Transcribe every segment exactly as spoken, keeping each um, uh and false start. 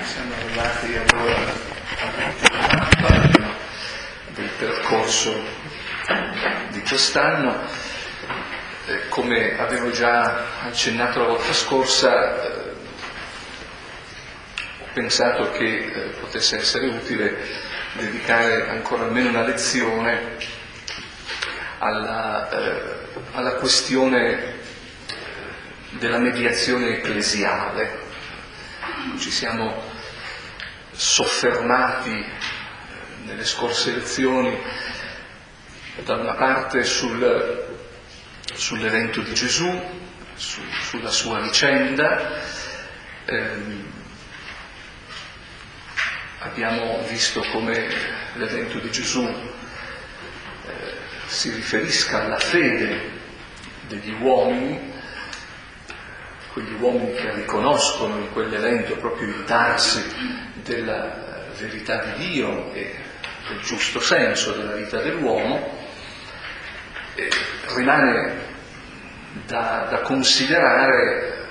Siamo arrivati allora all'ultima pagina del percorso di quest'anno. Eh, come avevo già accennato la volta scorsa, eh, ho pensato che eh, potesse essere utile dedicare ancora almeno una lezione alla, eh, alla questione della mediazione ecclesiale. Ci siamo soffermati nelle scorse lezioni da una parte sul, sull'evento di Gesù, su, sulla sua vicenda. ehm, abbiamo visto come l'evento di Gesù eh, si riferisca alla fede degli uomini, quegli uomini che riconoscono in quell'evento proprio il darsi della verità di Dio e del giusto senso della vita dell'uomo. E rimane da, da considerare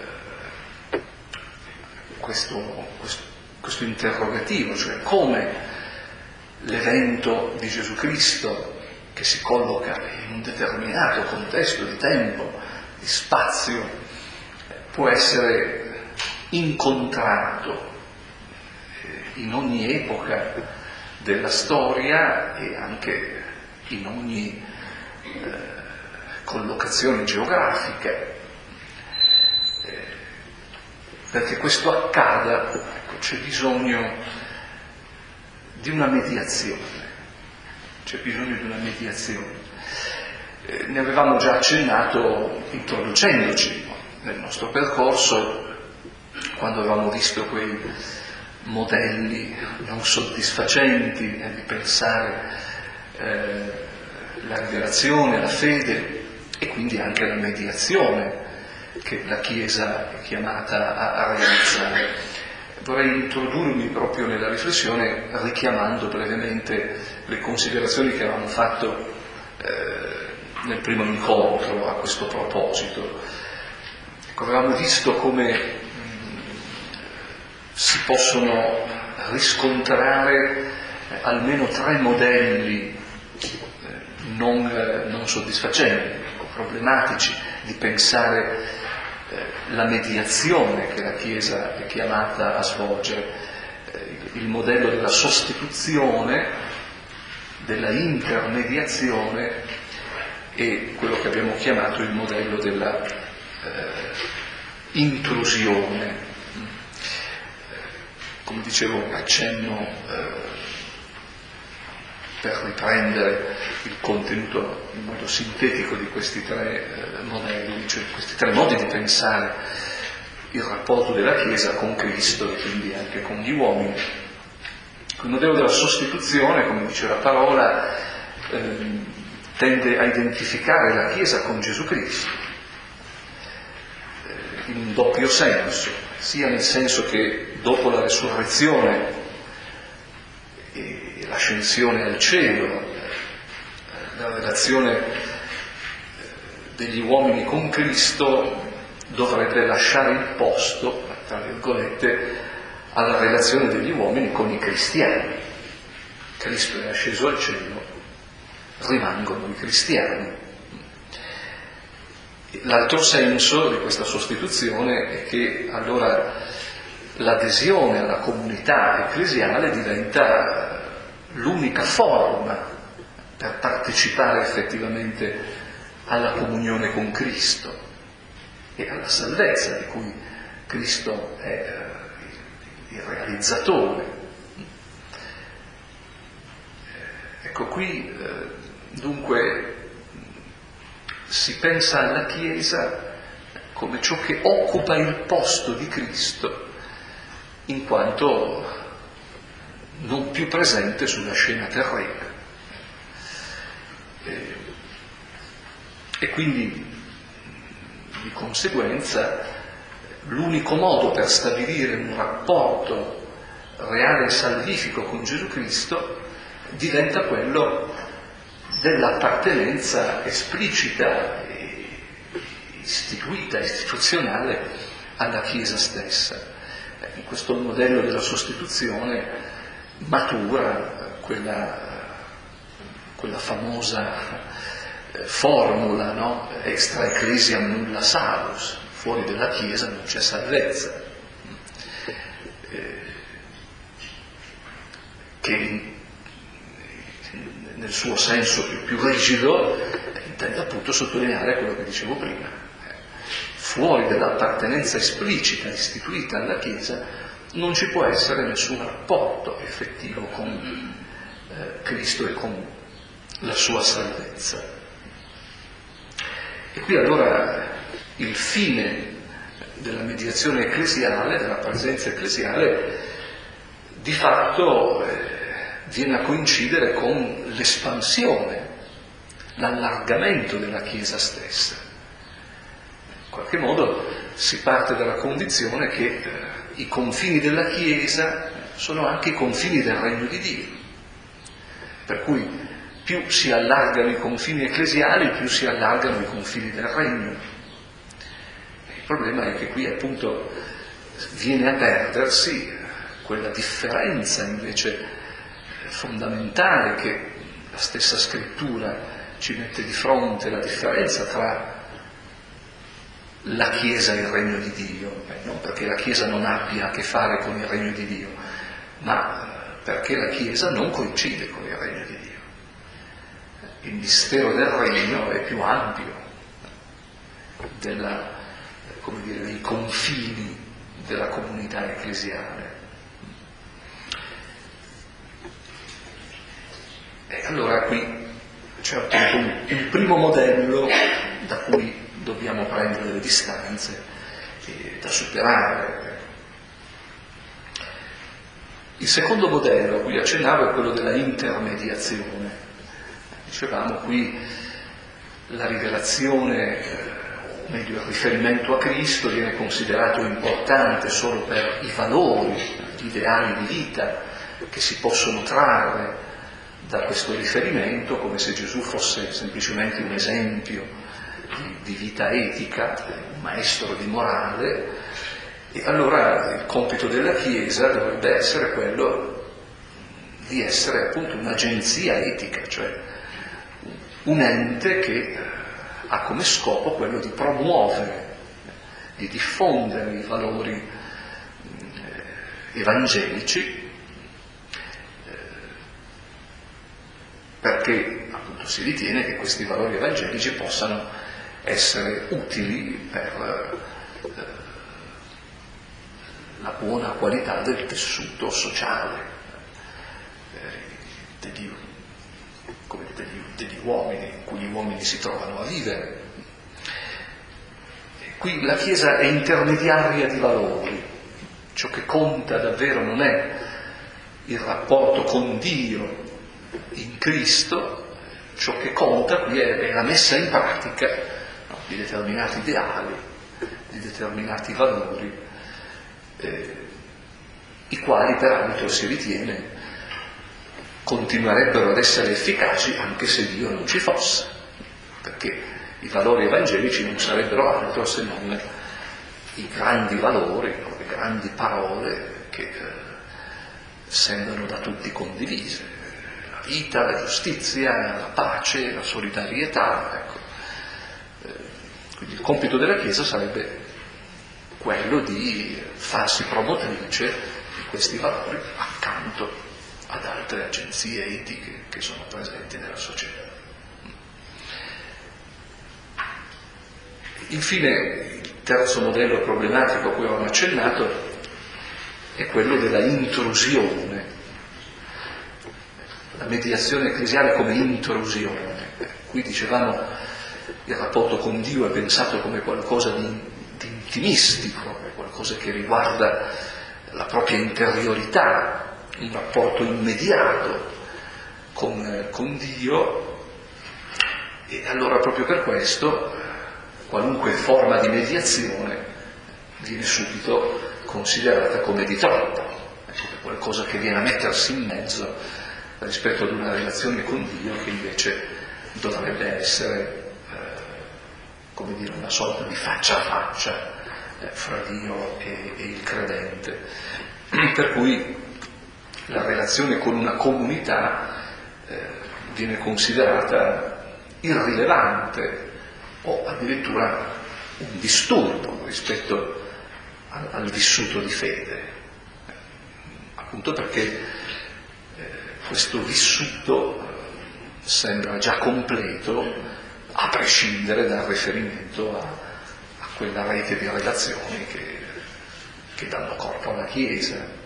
questo, questo, questo interrogativo, cioè come l'evento di Gesù Cristo, che si colloca in un determinato contesto di tempo, di spazio, può essere incontrato in ogni epoca della storia e anche in ogni eh, collocazione geografica. Eh, perché questo accada, ecco, c'è bisogno di una mediazione, c'è bisogno di una mediazione. Eh, ne avevamo già accennato introducendoci nel nostro percorso, quando avevamo visto quei modelli non soddisfacenti nel pensare eh, la rivelazione, la fede e quindi anche la mediazione che la Chiesa è chiamata a, a realizzare. Vorrei introdurmi proprio nella riflessione richiamando brevemente le considerazioni che avevamo fatto eh, nel primo incontro a questo proposito. Avevamo visto come mh, si possono riscontrare eh, almeno tre modelli eh, non, eh, non soddisfacenti, problematici di pensare eh, la mediazione che la Chiesa è chiamata a svolgere, eh, il modello della sostituzione, della intermediazione e quello che abbiamo chiamato il modello della Eh, intrusione. Come dicevo, accenno eh, per riprendere il contenuto in modo sintetico di questi tre eh, modelli, cioè questi tre modi di pensare il rapporto della Chiesa con Cristo e quindi anche con gli uomini. Il modello della sostituzione, come dice la parola, eh, tende a identificare la Chiesa con Gesù Cristo in un doppio senso, sia nel senso che dopo la resurrezione e l'ascensione al cielo, la relazione degli uomini con Cristo dovrebbe lasciare il posto, tra virgolette, alla relazione degli uomini con i cristiani. Cristo è asceso al cielo, rimangono i cristiani. L'altro senso di questa sostituzione è che allora l'adesione alla comunità ecclesiale diventa l'unica forma per partecipare effettivamente alla comunione con Cristo e alla salvezza di cui Cristo è il realizzatore. Ecco, qui dunque si pensa alla Chiesa come ciò che occupa il posto di Cristo, in quanto non più presente sulla scena terrena. E, e quindi, di conseguenza, l'unico modo per stabilire un rapporto reale e salvifico con Gesù Cristo diventa quello dell'appartenenza esplicita e istituita, istituzionale alla Chiesa stessa. In questo modello della sostituzione matura quella, quella famosa formula, no? Extra ecclesiam nulla salus, fuori dalla Chiesa non c'è salvezza, eh, che nel suo senso più, più rigido intende appunto sottolineare quello che dicevo prima. Fuori dall'appartenenza esplicita istituita alla Chiesa non ci può essere nessun rapporto effettivo con eh, Cristo e con la sua salvezza. E qui allora il fine della mediazione ecclesiale, della presenza ecclesiale, di fatto eh, viene a coincidere con l'espansione, l'allargamento della Chiesa stessa. In qualche modo si parte dalla convinzione che eh, i confini della Chiesa sono anche i confini del Regno di Dio, per cui più si allargano i confini ecclesiali, più si allargano i confini del Regno. Il problema è che qui appunto viene a perdersi quella differenza invece fondamentale che la stessa Scrittura ci mette di fronte, la differenza tra la Chiesa e il Regno di Dio, eh, non perché la Chiesa non abbia a che fare con il Regno di Dio, ma perché la Chiesa non coincide con il Regno di Dio. Il mistero del Regno è più ampio della, come dire, dei confini della comunità ecclesiale. E allora qui c'è appunto un, un primo modello da cui dobbiamo prendere le distanze e da superare. Il secondo modello a cui accennavo è quello della intermediazione. Dicevamo qui la rivelazione, meglio il riferimento a Cristo, viene considerato importante solo per i valori, gli ideali di vita che si possono trarre da questo riferimento, come se Gesù fosse semplicemente un esempio di, di vita etica, un maestro di morale, e allora il compito della Chiesa dovrebbe essere quello di essere appunto un'agenzia etica, cioè un ente che ha come scopo quello di promuovere, di diffondere i valori evangelici, perché appunto si ritiene che questi valori evangelici possano essere utili per la buona qualità del tessuto sociale degli, come degli, degli uomini, in cui gli uomini si trovano a vivere. E qui la Chiesa è intermediaria di valori. Ciò che conta davvero non è il rapporto con Dio in Cristo, ciò che conta qui è, è la messa in pratica, no, di determinati ideali, di determinati valori, eh, i quali peraltro si ritiene continuerebbero ad essere efficaci anche se Dio non ci fosse, perché i valori evangelici non sarebbero altro se non i grandi valori, no, le grandi parole che eh, sembrano da tutti condivise. Vita, la giustizia, la pace, la solidarietà, ecco. Quindi il compito della Chiesa sarebbe quello di farsi promotrice di questi valori accanto ad altre agenzie etiche che sono presenti nella società. Infine, il terzo modello problematico a cui ho accennato è quello della intrusione. La mediazione ecclesiale come intrusione. Qui dicevamo il rapporto con Dio è pensato come qualcosa di, di intimistico, qualcosa che riguarda la propria interiorità, un rapporto immediato con, con Dio, e allora proprio per questo qualunque forma di mediazione viene subito considerata come di troppo, è qualcosa che viene a mettersi in mezzo rispetto ad una relazione con Dio che invece dovrebbe essere, eh, come dire, una sorta di faccia a faccia eh, fra Dio e, e il credente. Per cui la relazione con una comunità eh, viene considerata irrilevante o addirittura un disturbo rispetto al, al vissuto di fede, appunto perché eh, questo vissuto eh, sembra già completo a prescindere dal riferimento a, a quella rete di relazioni che, che danno corpo alla Chiesa.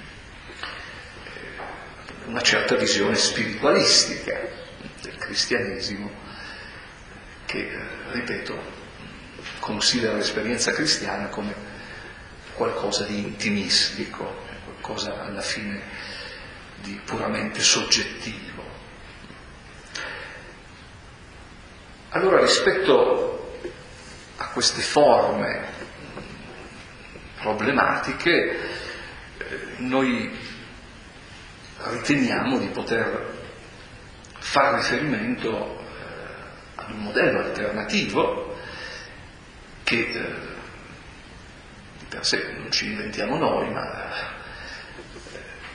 Una certa visione spiritualistica del cristianesimo che, ripeto, considera l'esperienza cristiana come qualcosa di intimistico, qualcosa alla fine di puramente soggettivo. Allora, rispetto a queste forme problematiche, noi riteniamo di poter far riferimento eh, ad un modello alternativo che eh, di per sé non ci inventiamo noi, ma eh,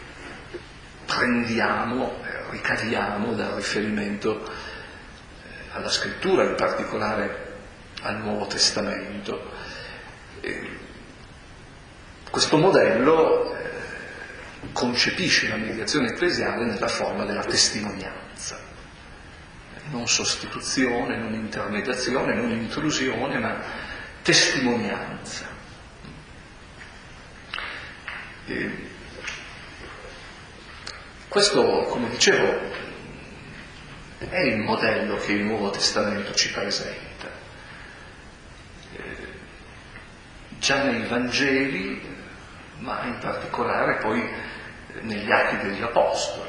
prendiamo, eh, ricaviamo dal riferimento eh, alla scrittura, in particolare al Nuovo Testamento. E questo modello eh, concepisce la mediazione ecclesiale nella forma della testimonianza, non sostituzione, non intermediazione, non intrusione, ma testimonianza. E questo, come dicevo, è il modello che il Nuovo Testamento ci presenta. E già nei Vangeli, ma in particolare poi negli Atti degli Apostoli.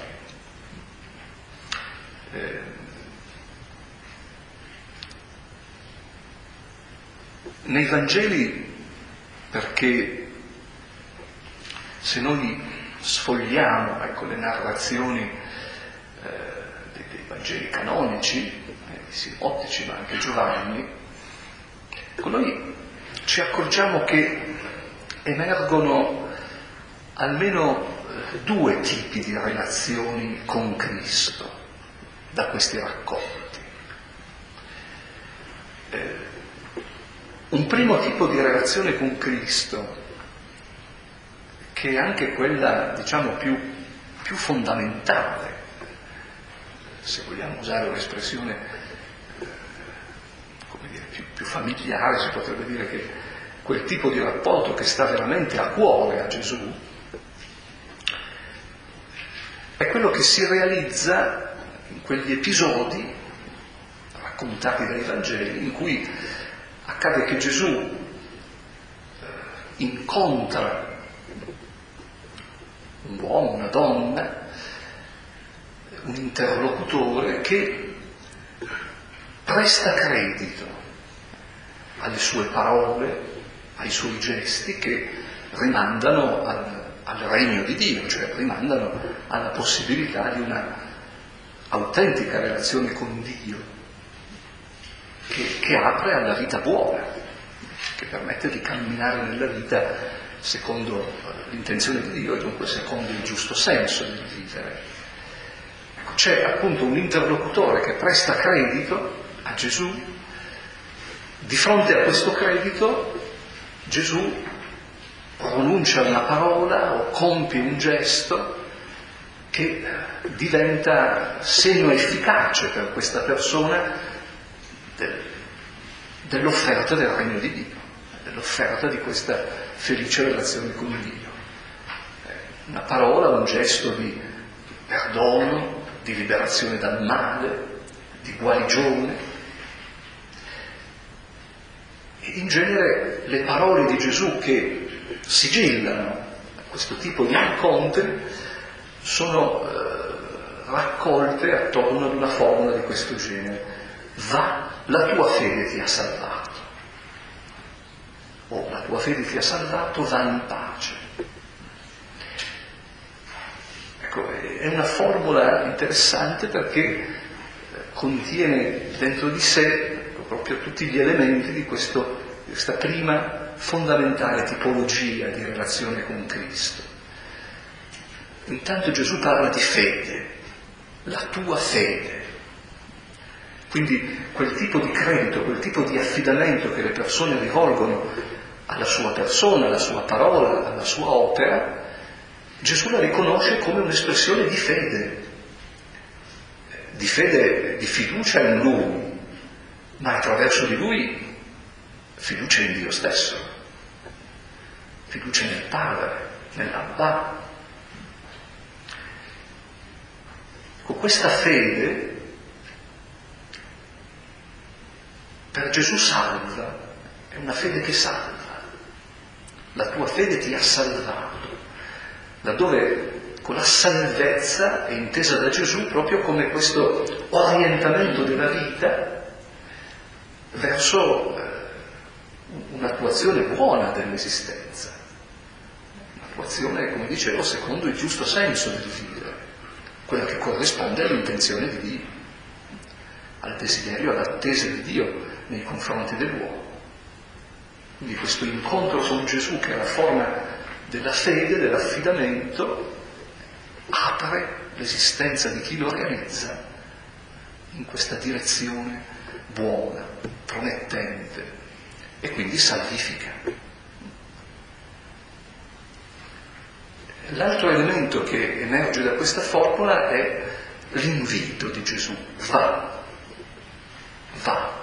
Eh, nei Vangeli, perché se noi sfogliamo, ecco, le narrazioni eh, dei, dei Vangeli canonici, eh, i sinottici, ma anche Giovanni, ecco, noi ci accorgiamo che emergono almeno due tipi di relazioni con Cristo da questi racconti. Eh, un primo tipo di relazione con Cristo, che è anche quella, diciamo, più, più fondamentale, se vogliamo usare un'espressione eh, come dire, più, più familiare, si potrebbe dire che quel tipo di rapporto che sta veramente a cuore a Gesù, è quello che si realizza in quegli episodi raccontati dai Vangeli in cui accade che Gesù eh, incontra un uomo, una donna, un interlocutore che presta credito alle sue parole, ai suoi gesti che rimandano al al regno di Dio, cioè rimandano alla possibilità di una autentica relazione con Dio che, che apre alla vita buona, che permette di camminare nella vita secondo l'intenzione di Dio e dunque secondo il giusto senso del vivere. C'è appunto un interlocutore che presta credito a Gesù. Di fronte a questo credito Gesù pronuncia una parola o compie un gesto che diventa segno efficace per questa persona del, dell'offerta del regno di Dio, dell'offerta di questa felice relazione con Dio. Una parola, un gesto di perdono, di liberazione dal male, di guarigione. E in genere le parole di Gesù che sigillano questo tipo di incontri sono eh, raccolte attorno ad una formula di questo genere: va, la tua fede ti ha salvato, o la tua fede ti ha salvato, va in pace. Ecco, è una formula interessante perché contiene dentro di sé proprio tutti gli elementi di, questo, di questa prima fondamentale tipologia di relazione con Cristo. Intanto Gesù parla di fede, la tua fede. Quindi quel tipo di credito, quel tipo di affidamento che le persone rivolgono alla sua persona, alla sua parola, alla sua opera, Gesù la riconosce come un'espressione di fede, di fede, di fiducia in Lui, ma attraverso di Lui fiducia in Dio stesso, fiducia nel Padre, nell'Abba. Con questa fede per Gesù salva, è una fede che salva. La tua fede ti ha salvato, laddove con la salvezza è intesa da Gesù proprio come questo orientamento della vita verso un'attuazione buona dell'esistenza, un'attuazione, come dicevo, secondo il giusto senso del vivere, quella che corrisponde all'intenzione di Dio, al desiderio, all'attesa di Dio nei confronti dell'uomo. Quindi questo incontro con Gesù, che è la forma della fede, dell'affidamento, apre l'esistenza di chi lo realizza in questa direzione buona, promettente, e quindi salvifica. L'altro elemento che emerge da questa formula è l'invito di Gesù: va, va.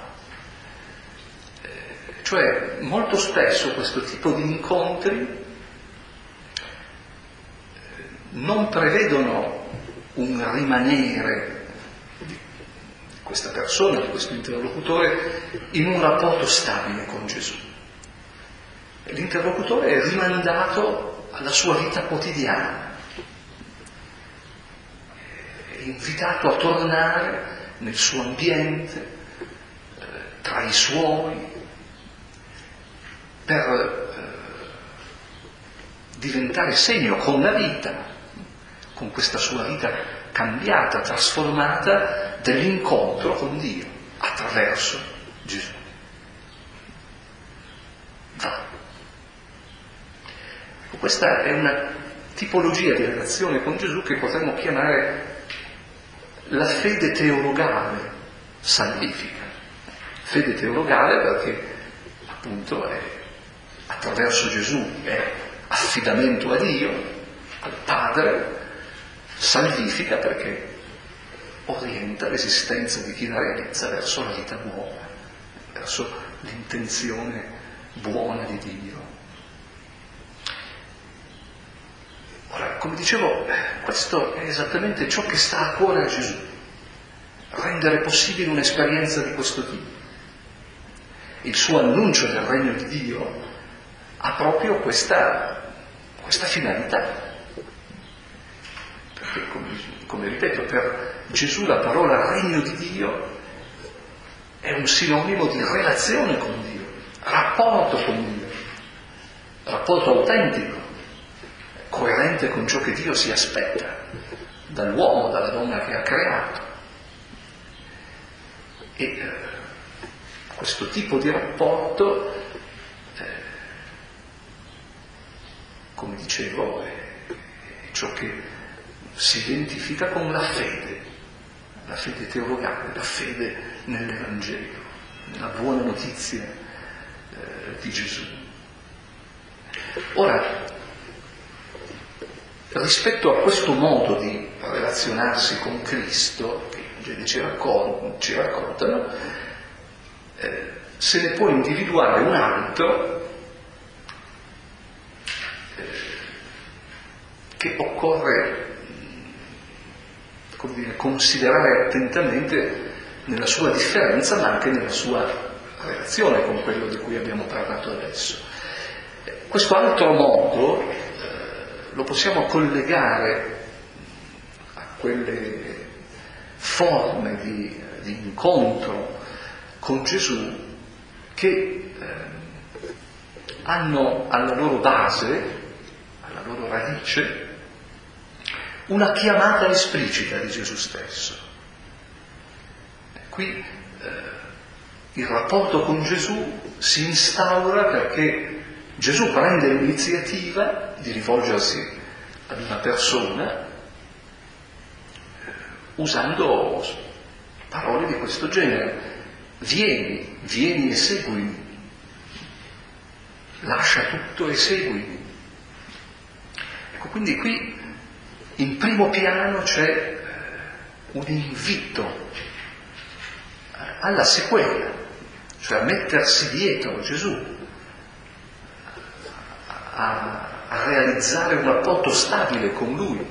Cioè, molto spesso questo tipo di incontri non prevedono un rimanere di questa persona, di questo interlocutore, in un rapporto stabile con Gesù. L'interlocutore è rimandato alla sua vita quotidiana, è invitato a tornare nel suo ambiente, tra i suoi, per eh, diventare segno con la vita, con questa sua vita cambiata, trasformata, dell'incontro con Dio attraverso Gesù. Va. Questa è una tipologia di relazione con Gesù che potremmo chiamare la fede teologale salvifica. Fede teologale perché appunto è attraverso Gesù, è affidamento a Dio, al Padre, salvifica perché orienta l'esistenza di chi la realizza verso la vita buona, verso l'intenzione buona di Dio. Ora, come dicevo, questo è esattamente ciò che sta a cuore a Gesù, rendere possibile un'esperienza di questo tipo. Il suo annuncio del regno di Dio ha proprio questa, questa finalità. Perché, come, come ripeto, per Gesù la parola regno di Dio è un sinonimo di relazione con Dio, rapporto con Dio, rapporto autentico, coerente con ciò che Dio si aspetta dall'uomo, dalla donna che ha creato. E eh, questo tipo di rapporto, eh, come dicevo, è ciò che si identifica con la fede, la fede teologale, la fede nell'Evangelo, nella buona notizia eh, di Gesù. Ora, rispetto a questo modo di relazionarsi con Cristo, che i Vangeli ci, raccont- ci raccontano, eh, se ne può individuare un altro eh, che occorre, come dire, considerare attentamente nella sua differenza, ma anche nella sua relazione con quello di cui abbiamo parlato adesso. Questo altro modo eh, lo possiamo collegare a quelle forme di, di incontro con Gesù che eh, hanno alla loro base, alla loro radice, una chiamata esplicita di Gesù stesso. Qui eh, il rapporto con Gesù si instaura perché Gesù prende l'iniziativa di rivolgersi ad una persona usando parole di questo genere. Vieni, vieni e seguimi. Lascia tutto e seguimi. Ecco, quindi qui in primo piano c'è un invito alla sequela, cioè a mettersi dietro Gesù, a, a realizzare un rapporto stabile con Lui.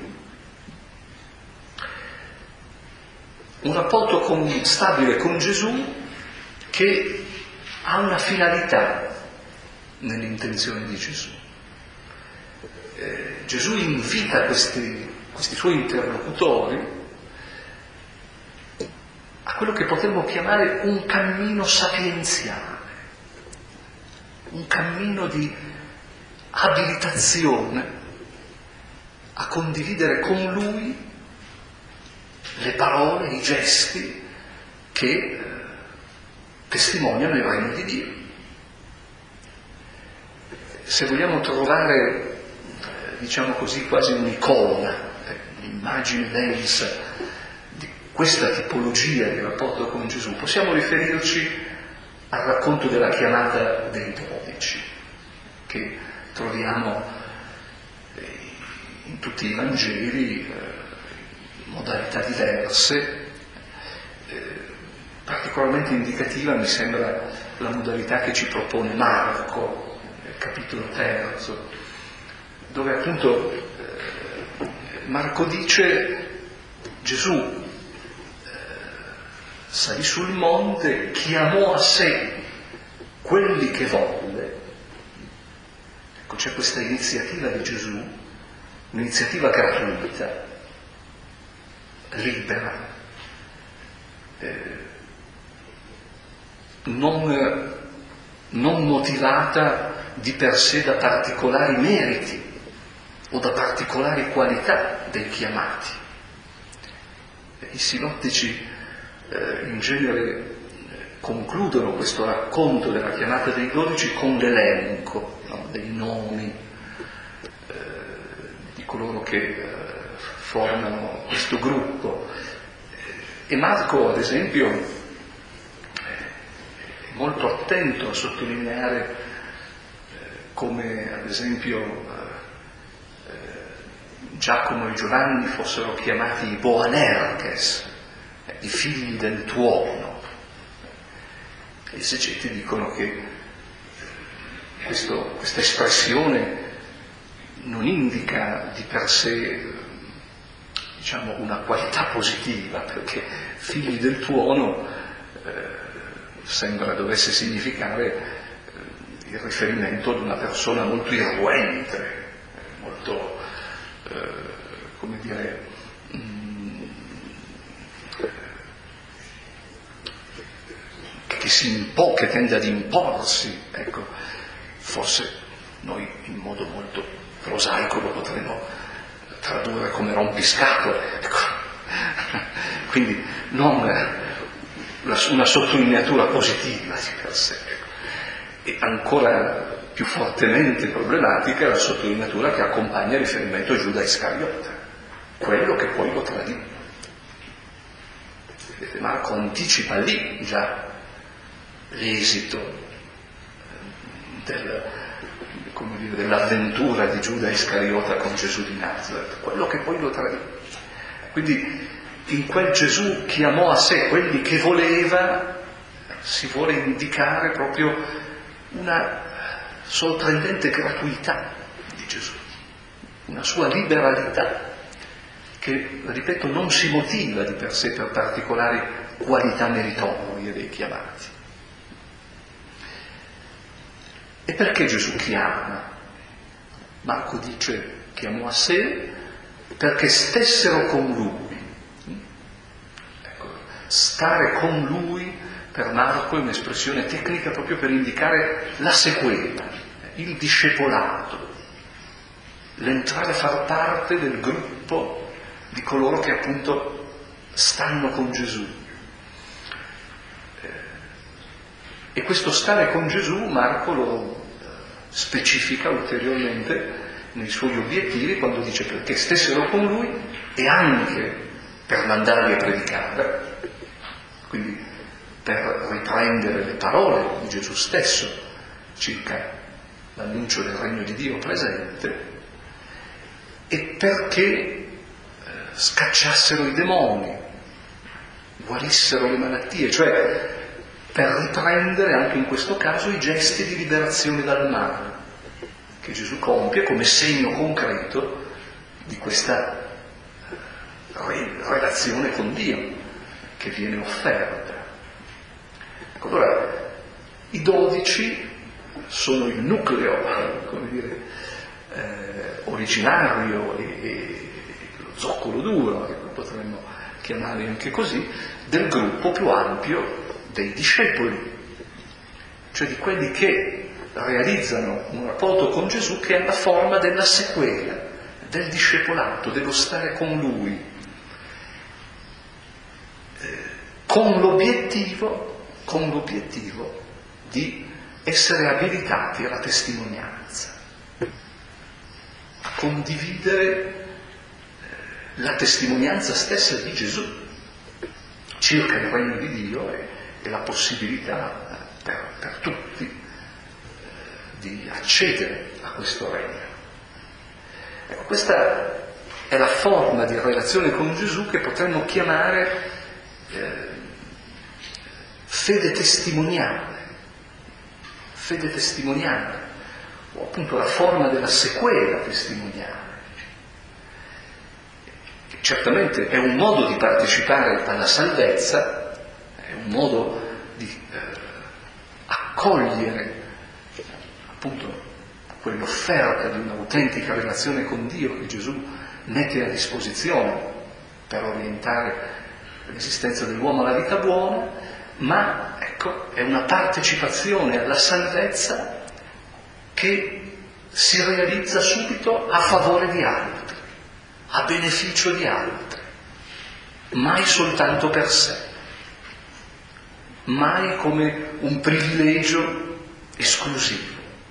Un rapporto con, stabile con Gesù che ha una finalità nell'intenzione di Gesù. Eh, Gesù invita questi, questi suoi interlocutori a quello che potremmo chiamare un cammino sapienziale, un cammino di abilitazione a condividere con Lui le parole, i gesti che eh, testimoniano il regno di Dio. Se vogliamo trovare, eh, diciamo così, quasi un'icona, eh, un'immagine densa di questa tipologia di rapporto con Gesù, possiamo riferirci al racconto della chiamata dei dodici, che troviamo eh, in tutti i Vangeli, eh, modalità diverse. Eh, particolarmente indicativa mi sembra la modalità che ci propone Marco, nel capitolo terzo, dove appunto eh, Marco dice: Gesù eh, salì sul monte, chiamò a sé quelli che volle. Ecco, c'è questa iniziativa di Gesù, un'iniziativa gratuita, libera, eh, non, non motivata di per sé da particolari meriti o da particolari qualità dei chiamati. I sinottici eh, in genere concludono questo racconto della chiamata dei dodici con l'elenco, no, dei nomi eh, di coloro che eh, formano questo gruppo. E Marco, ad esempio, è molto attento a sottolineare eh, come, ad esempio, eh, Giacomo e Giovanni fossero chiamati i Boanerges, eh, i figli del tuono. Gli esegeti dicono che questo, questa espressione non indica di per sé, diciamo, una qualità positiva, perché figli del tuono eh, sembra dovesse significare eh, il riferimento ad una persona molto irruente, molto, eh, come dire, mh, che si impo- che tende ad imporsi, ecco, forse noi in modo molto prosaico lo potremmo tradurre come rompiscatole, ecco. Quindi non una sottolineatura positiva di per sé, ecco. E ancora più fortemente problematica la sottolineatura che accompagna il riferimento a Giuda Iscariota, quello che poi lo tradì. Marco anticipa lì già l'esito del, come dire, dell'avventura di Giuda Iscariota con Gesù di Nazareth, quello che poi lo tradì. Quindi in quel Gesù chiamò a sé quelli che voleva, si vuole indicare proprio una sorprendente gratuità di Gesù, una sua liberalità che, ripeto, non si motiva di per sé per particolari qualità meritorie dei chiamati. E perché Gesù chiama? Marco dice chiamò a sé perché stessero con Lui. Ecco, stare con Lui per Marco è un'espressione tecnica proprio per indicare la sequela, il discepolato, l'entrare a far parte del gruppo di coloro che appunto stanno con Gesù. E questo stare con Gesù Marco lo, specifica ulteriormente nei suoi obiettivi quando dice perché stessero con lui e anche per mandarli a predicare, quindi per riprendere le parole di Gesù stesso circa l'annuncio del regno di Dio presente, e perché eh, scacciassero i demoni, guarissero le malattie, cioè per riprendere anche in questo caso i gesti di liberazione dal male che Gesù compie come segno concreto di questa relazione con Dio che viene offerta. Allora, i dodici sono il nucleo, come dire, eh, originario e, e lo zoccolo duro, che potremmo chiamare anche così, del gruppo più ampio dei discepoli, cioè di quelli che realizzano un rapporto con Gesù che è la forma della sequela, del discepolato, dello stare con Lui, eh, con l'obiettivo, con l'obiettivo di essere abilitati alla testimonianza, a condividere la testimonianza stessa di Gesù circa il regno di Dio e, e la possibilità per, per tutti eh, di accedere a questo regno. Ecco, questa è la forma di relazione con Gesù che potremmo chiamare eh, fede testimoniale, fede testimoniale, o appunto la forma della sequela testimoniale. Certamente è un modo di partecipare alla salvezza, è un modo di eh, accogliere appunto quell'offerta di un'autentica relazione con Dio che Gesù mette a disposizione per orientare l'esistenza dell'uomo alla vita buona, ma ecco, è una partecipazione alla salvezza che si realizza subito a favore di altri, a beneficio di altri, mai soltanto per sé, mai come un privilegio esclusivo.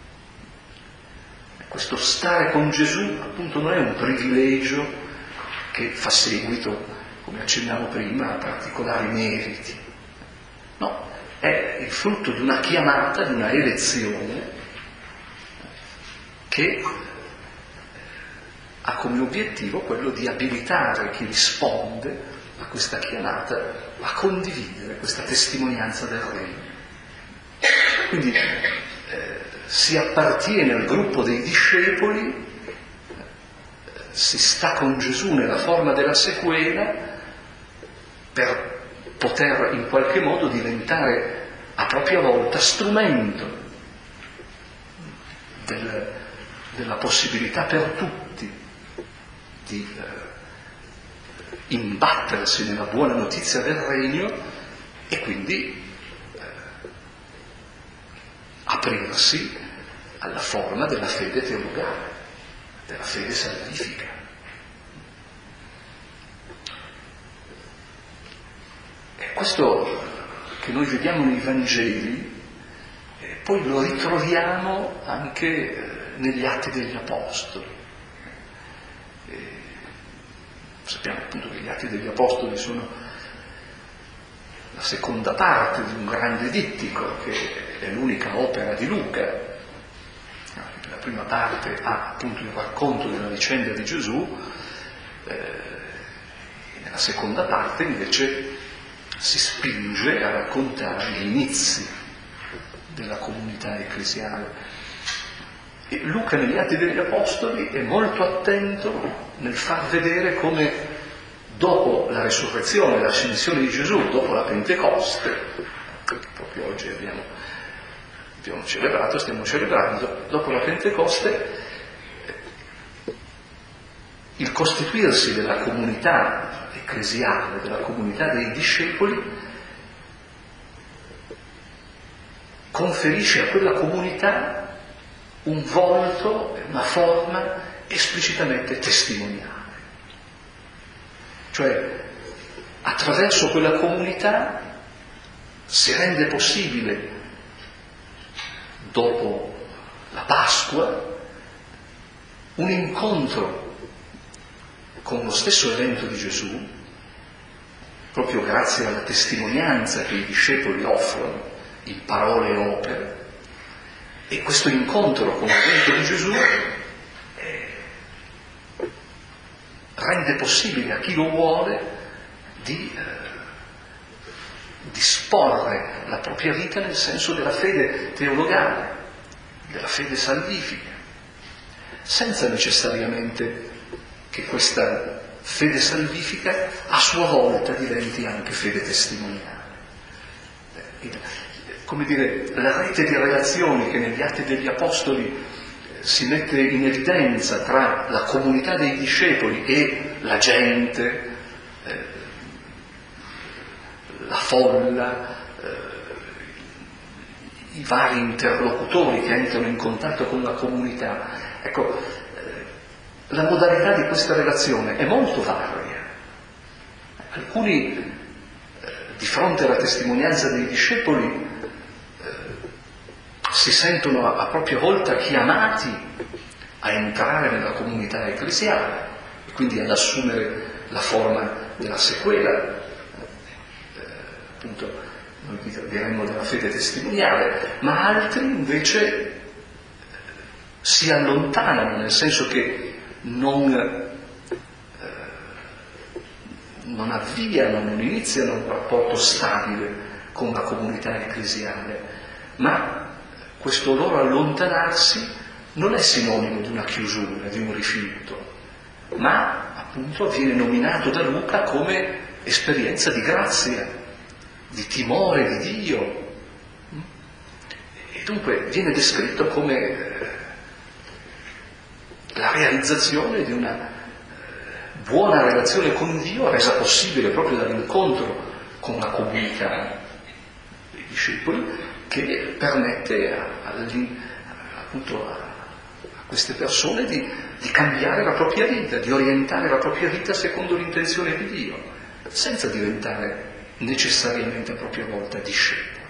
Questo stare con Gesù appunto non è un privilegio che fa seguito, come accennavo prima, a particolari meriti. No, è il frutto di una chiamata, di una elezione che ha come obiettivo quello di abilitare chi risponde a questa chiamata a condividere questa testimonianza del Regno. Quindi eh, si appartiene al gruppo dei discepoli, eh, si sta con Gesù nella forma della sequela per poter in qualche modo diventare a propria volta strumento del, della possibilità per tutti di eh, imbattersi nella buona notizia del Regno e quindi eh, aprirsi alla forma della fede teologale, della fede salvifica. E questo che noi vediamo nei Vangeli eh, poi lo ritroviamo anche eh, negli Atti degli Apostoli. Sappiamo appunto che gli Atti degli Apostoli sono la seconda parte di un grande dittico che è l'unica opera di Luca. La prima parte ha appunto il racconto della vicenda di Gesù, eh, nella seconda parte invece si spinge a raccontare gli inizi della comunità ecclesiale. E Luca negli Atti degli Apostoli è molto attento nel far vedere come dopo la resurrezione, l'ascensione di Gesù, dopo la Pentecoste, che proprio oggi abbiamo, abbiamo celebrato, stiamo celebrando, dopo la Pentecoste, il costituirsi della comunità ecclesiale, della comunità dei discepoli, conferisce a quella comunità un volto, una forma esplicitamente testimoniale. Cioè, attraverso quella comunità si rende possibile, dopo la Pasqua, un incontro con lo stesso evento di Gesù, proprio grazie alla testimonianza che i discepoli offrono in parole e opere, e questo incontro con l'evento di Gesù eh, rende possibile a chi lo vuole di eh, disporre la propria vita nel senso della fede teologale, della fede salvifica, senza necessariamente che questa fede salvifica a sua volta diventi anche fede testimoniale. Come dire, la rete di relazioni che negli Atti degli Apostoli si mette in evidenza tra la comunità dei discepoli e la gente, eh, la folla, eh, i vari interlocutori che entrano in contatto con la comunità. Ecco, eh, la modalità di questa relazione è molto varia. Alcuni, eh, di fronte alla testimonianza dei discepoli, si sentono a, a propria volta chiamati a entrare nella comunità ecclesiale e quindi ad assumere la forma della sequela, eh, appunto noi diremmo della fede testimoniale, ma altri invece si allontanano, nel senso che non, eh, non avviano, non iniziano un rapporto stabile con la comunità ecclesiale, ma questo loro allontanarsi non è sinonimo di una chiusura, di un rifiuto, ma appunto viene nominato da Luca come esperienza di grazia, di timore di Dio. E dunque viene descritto come la realizzazione di una buona relazione con Dio resa possibile proprio dall'incontro con la comunità dei discepoli, che permette a, a, appunto a, a queste persone di, di cambiare la propria vita, di orientare la propria vita secondo l'intenzione di Dio, senza diventare necessariamente a propria volta discepoli.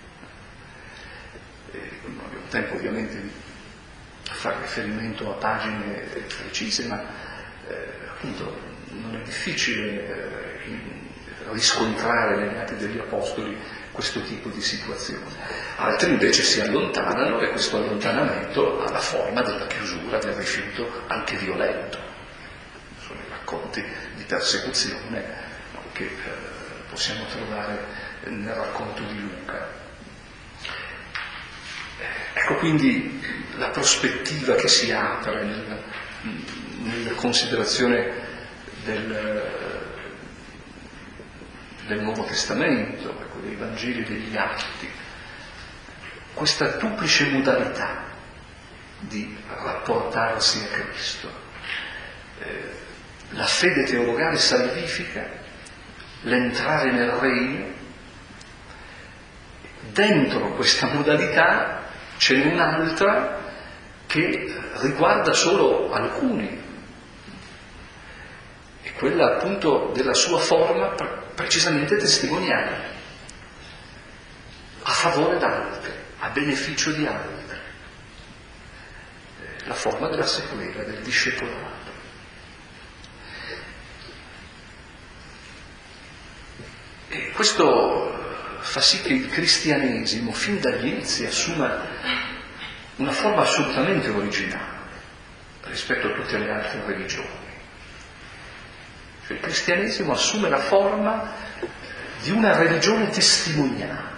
E non abbiamo tempo ovviamente di fare riferimento a pagine precise, ma eh, appunto non è difficile eh, riscontrare negli Atti degli Apostoli questo tipo di situazione. Altri invece si allontanano e questo allontanamento ha la forma della chiusura, del rifiuto anche violento. Sono i racconti di persecuzione che eh, possiamo trovare nel racconto di Luca. Ecco quindi la prospettiva che si apre nel, nella considerazione del, del Nuovo Testamento, ecco, dei Vangeli e degli Atti, questa duplice modalità di rapportarsi a Cristo, eh, la fede teologale salvifica, l'entrare nel regno. Dentro questa modalità ce n'è un'altra che riguarda solo alcuni, è quella appunto della sua forma precisamente testimoniale, a favore d'altri, a beneficio di altri, la forma della sequela, del discepolato. E questo fa sì che il cristianesimo fin dagli inizi assuma una forma assolutamente originale rispetto a tutte le altre religioni. Cioè, il cristianesimo assume la forma di una religione testimoniale,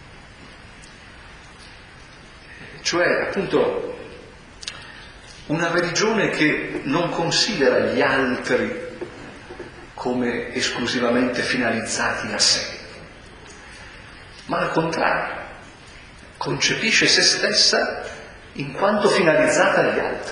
cioè appunto una religione che non considera gli altri come esclusivamente finalizzati a sé, ma al contrario, concepisce se stessa in quanto finalizzata agli altri.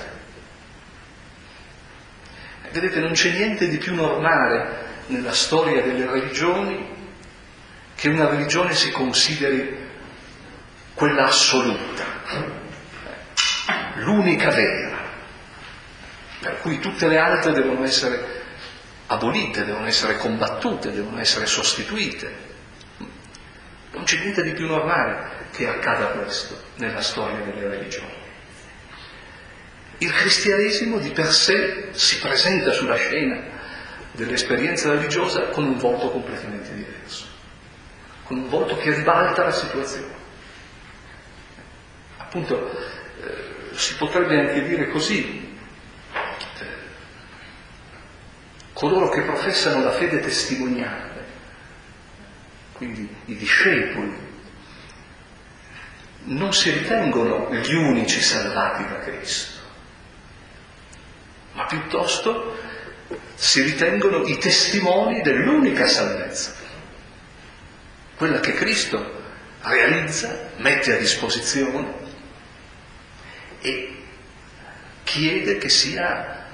Vedete, non c'è niente di più normale nella storia delle religioni che una religione si consideri quella assoluta, l'unica vera, per cui tutte le altre devono essere abolite, devono essere combattute, devono essere sostituite. Non c'è niente di più normale che accada questo nella storia delle religioni. Il cristianesimo di per sé si presenta sulla scena dell'esperienza religiosa con un volto completamente diverso, con un volto che ribalta la situazione. Appunto, eh, si potrebbe anche dire così, eh, coloro che professano la fede testimoniale, quindi i discepoli, non si ritengono gli unici salvati da Cristo, ma piuttosto si ritengono i testimoni dell'unica salvezza, quella che Cristo realizza, mette a disposizione e chiede che sia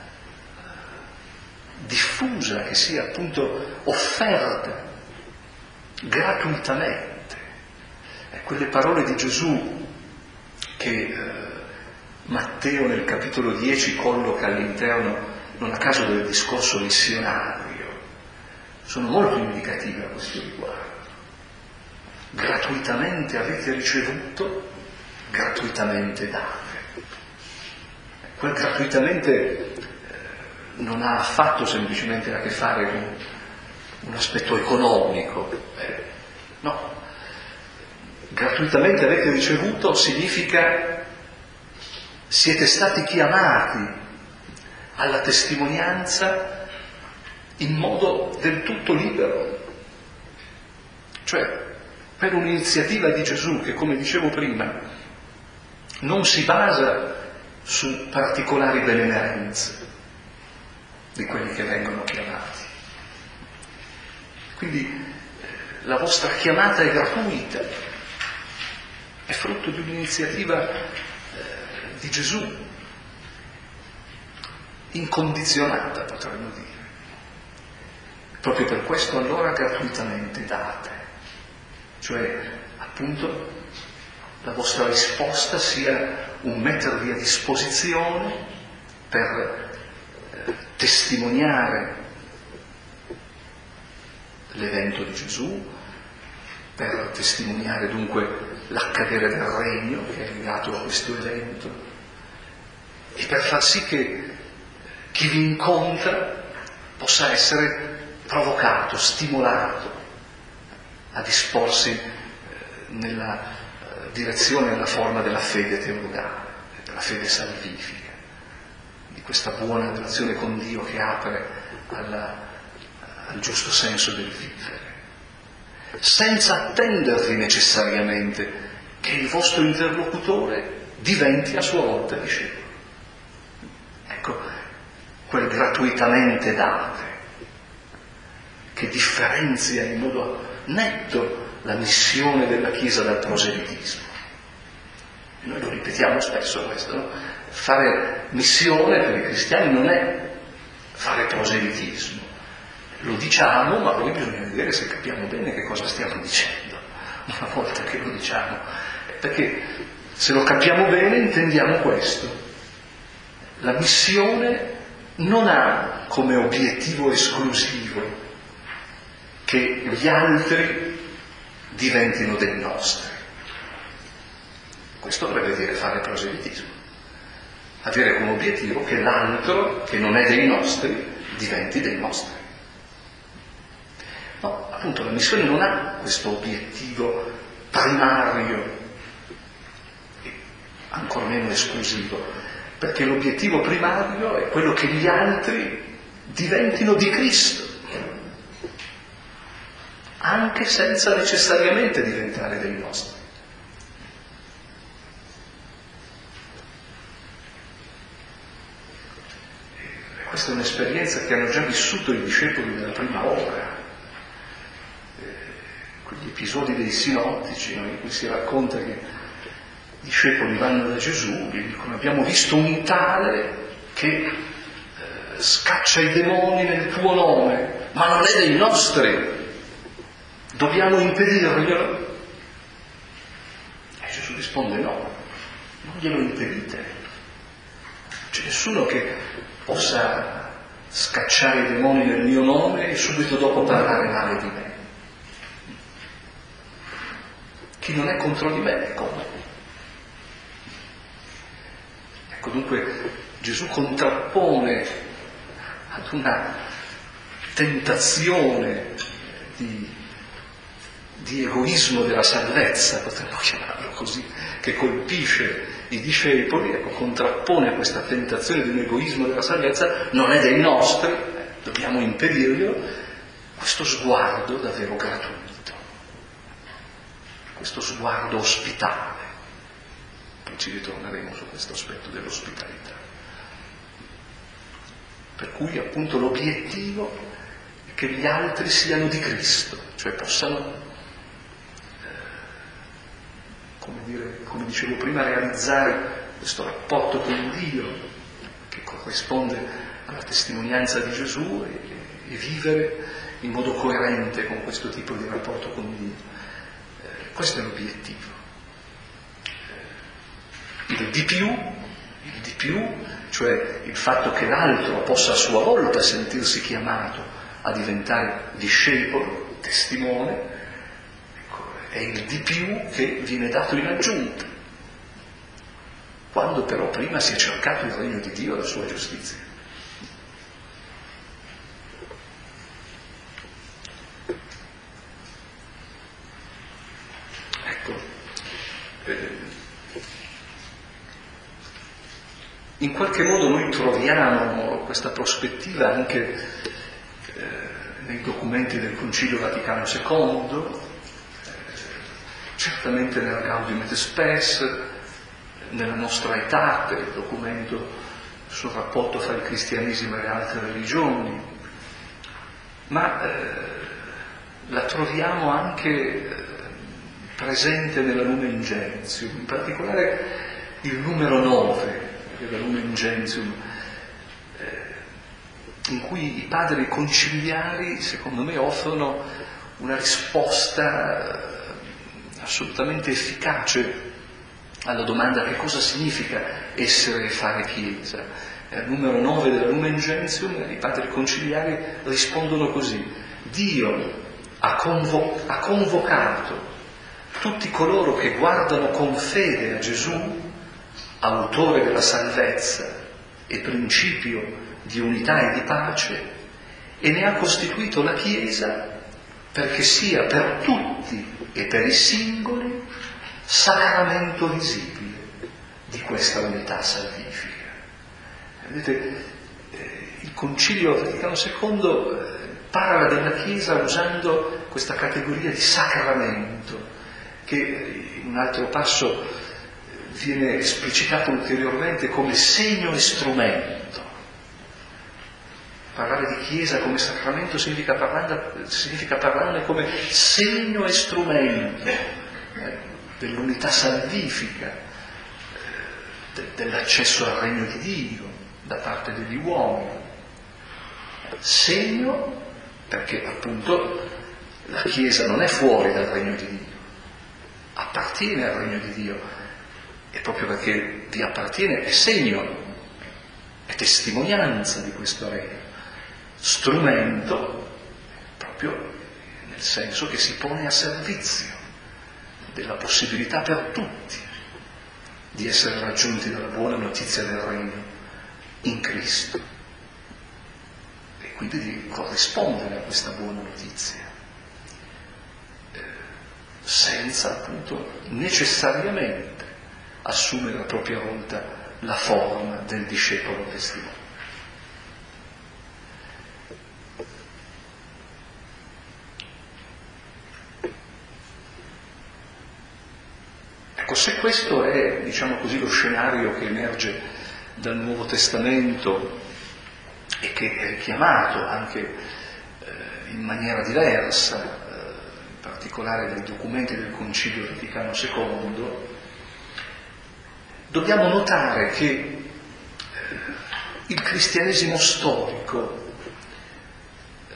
diffusa, che sia appunto offerta gratuitamente. E quelle parole di Gesù che eh, Matteo nel capitolo dieci colloca all'interno, non a caso, del discorso missionario, sono molto indicative a questo riguardo. Gratuitamente avete ricevuto, gratuitamente date. Quel gratuitamente eh, non ha affatto semplicemente a che fare con un aspetto economico, eh, no. Gratuitamente avete ricevuto significa siete stati chiamati alla testimonianza in modo del tutto libero, cioè per un'iniziativa di Gesù che, come dicevo prima, non si basa su particolari benemerenze di quelli che vengono chiamati. Quindi la vostra chiamata è gratuita, è frutto di un'iniziativa eh, di Gesù, incondizionata, potremmo dire. Proprio per questo allora gratuitamente date, cioè appunto la vostra risposta sia un mettervi a disposizione per eh, testimoniare l'evento di Gesù, per testimoniare dunque l'accadere del regno che è legato a questo evento e per far sì che chi vi incontra possa essere provocato, stimolato a disporsi nella direzione e nella forma della fede teologale, della fede salvifica, di questa buona relazione con Dio che apre alla, al giusto senso del vivere, senza attendervi necessariamente che il vostro interlocutore diventi a sua volta discepolo. Ecco, quel gratuitamente date, che differenzia in modo netto la missione della Chiesa dal proselitismo. Noi lo ripetiamo spesso questo, no? Fare missione per i cristiani non è fare proselitismo. Lo diciamo, ma poi bisogna vedere se capiamo bene che cosa stiamo dicendo una volta che lo diciamo, perché se lo capiamo bene intendiamo questo: la missione non ha come obiettivo esclusivo che gli altri diventino dei nostri. Questo dovrebbe dire fare proselitismo, avere come obiettivo che l'altro, che non è dei nostri, diventi dei nostri. No, appunto la missione non ha questo obiettivo primario e ancor meno esclusivo, perché l'obiettivo primario è quello che gli altri diventino di Cristo, anche senza necessariamente diventare dei nostri. E questa è un'esperienza che hanno già vissuto i discepoli della prima ora. Quegli episodi dei sinottici, no, in cui si racconta che i discepoli vanno da Gesù e dicono: abbiamo visto un tale che eh, scaccia i demoni nel tuo nome, ma non è dei nostri, dobbiamo impedirglielo? E Gesù risponde: no, non glielo impedite. Non c'è nessuno che possa scacciare i demoni nel mio nome e subito dopo parlare male di me. Chi non è contro di me è con me. Ecco, dunque Gesù contrappone ad una tentazione di, di egoismo della salvezza, potremmo chiamarlo così, che colpisce i discepoli, ecco, contrappone questa tentazione di un egoismo della salvezza, non è dei nostri, eh, dobbiamo impedirglielo, questo sguardo davvero gratuito, questo sguardo ospitale. Poi ci ritorneremo su questo aspetto dell'ospitalità. Per cui appunto l'obiettivo è che gli altri siano di Cristo, cioè possano, eh, come dire, come dicevo prima, realizzare questo rapporto con Dio che corrisponde alla testimonianza di Gesù e, e vivere in modo coerente con questo tipo di rapporto con Dio. Eh, questo è l'obiettivo. Eh, il di più, il di più, cioè il fatto che l'altro possa a sua volta sentirsi chiamato a diventare discepolo, testimone, ecco, è il di più che viene dato in aggiunta, quando però prima si è cercato il regno di Dio e la sua giustizia. Ecco, eh, in qualche modo noi troviamo questa prospettiva anche eh, nei documenti del Concilio Vaticano secondo, eh, certamente nella Gaudium et Spes, nella nostra età, per il documento sul rapporto fra il cristianesimo e le altre religioni, ma eh, la troviamo anche eh, presente nella Lumen Gentium, in particolare il numero nove della Lumen Gentium, eh, in cui i padri conciliari, secondo me, offrono una risposta eh, assolutamente efficace alla domanda che cosa significa essere e fare Chiesa. Al numero nove della Lumen Gentium i padri conciliari rispondono così: Dio ha, convo- ha convocato tutti coloro che guardano con fede a Gesù, autore della salvezza e principio di unità e di pace, e ne ha costituito la Chiesa perché sia per tutti e per i singoli sacramento visibile di questa unità salvifica. Vedete, il Concilio Vaticano secondo parla della Chiesa usando questa categoria di sacramento, che in un altro passo viene esplicitato ulteriormente come segno e strumento. Parlare di Chiesa come sacramento significa, parlando, significa parlarne come segno e strumento eh, dell'unità salvifica, eh, de, dell'accesso al regno di Dio da parte degli uomini. Segno perché appunto la Chiesa non è fuori dal regno di Dio, appartiene al regno di Dio, e proprio perché vi appartiene è segno, è testimonianza di questo regno, strumento proprio nel senso che si pone a servizio della possibilità per tutti di essere raggiunti dalla buona notizia del regno in Cristo e quindi di corrispondere a questa buona notizia eh, senza appunto necessariamente assumere a propria volta la forma del discepolo testimone. Ecco, se questo è, diciamo così, lo scenario che emerge dal Nuovo Testamento e che è richiamato anche eh, in maniera diversa, eh, in particolare dai documenti del Concilio Vaticano secondo, dobbiamo notare che eh, il cristianesimo storico, eh,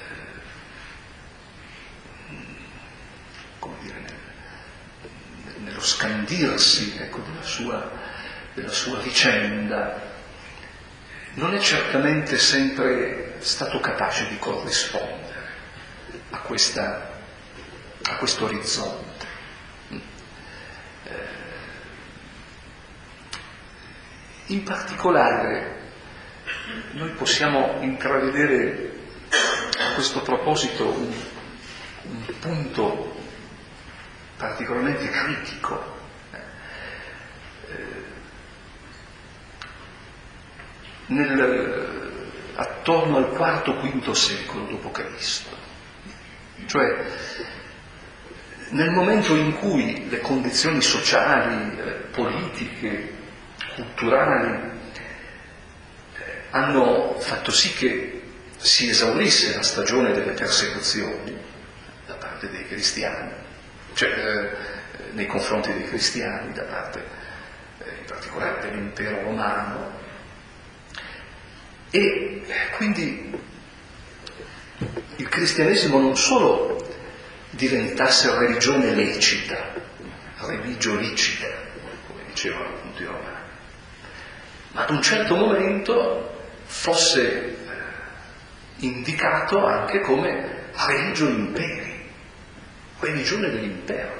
come dire, nel, nello scandirsi ecco, della, sua, della sua vicenda, non è certamente sempre stato capace di corrispondere a, questa, a questo orizzonte. In particolare noi possiamo intravedere a questo proposito un, un punto particolarmente critico. Eh, nel, attorno al quarto quinto secolo dopo Cristo, cioè nel momento in cui le condizioni sociali, eh, politiche, culturali eh, hanno fatto sì che si esaurisse la stagione delle persecuzioni da parte dei cristiani, cioè eh, nei confronti dei cristiani da parte eh, in particolare dell'impero romano, e quindi il cristianesimo non solo diventasse religione lecita, religio licita, come dicevano appunto i romani, ma ad un certo momento fosse indicato anche come religio imperi, religione dell'impero,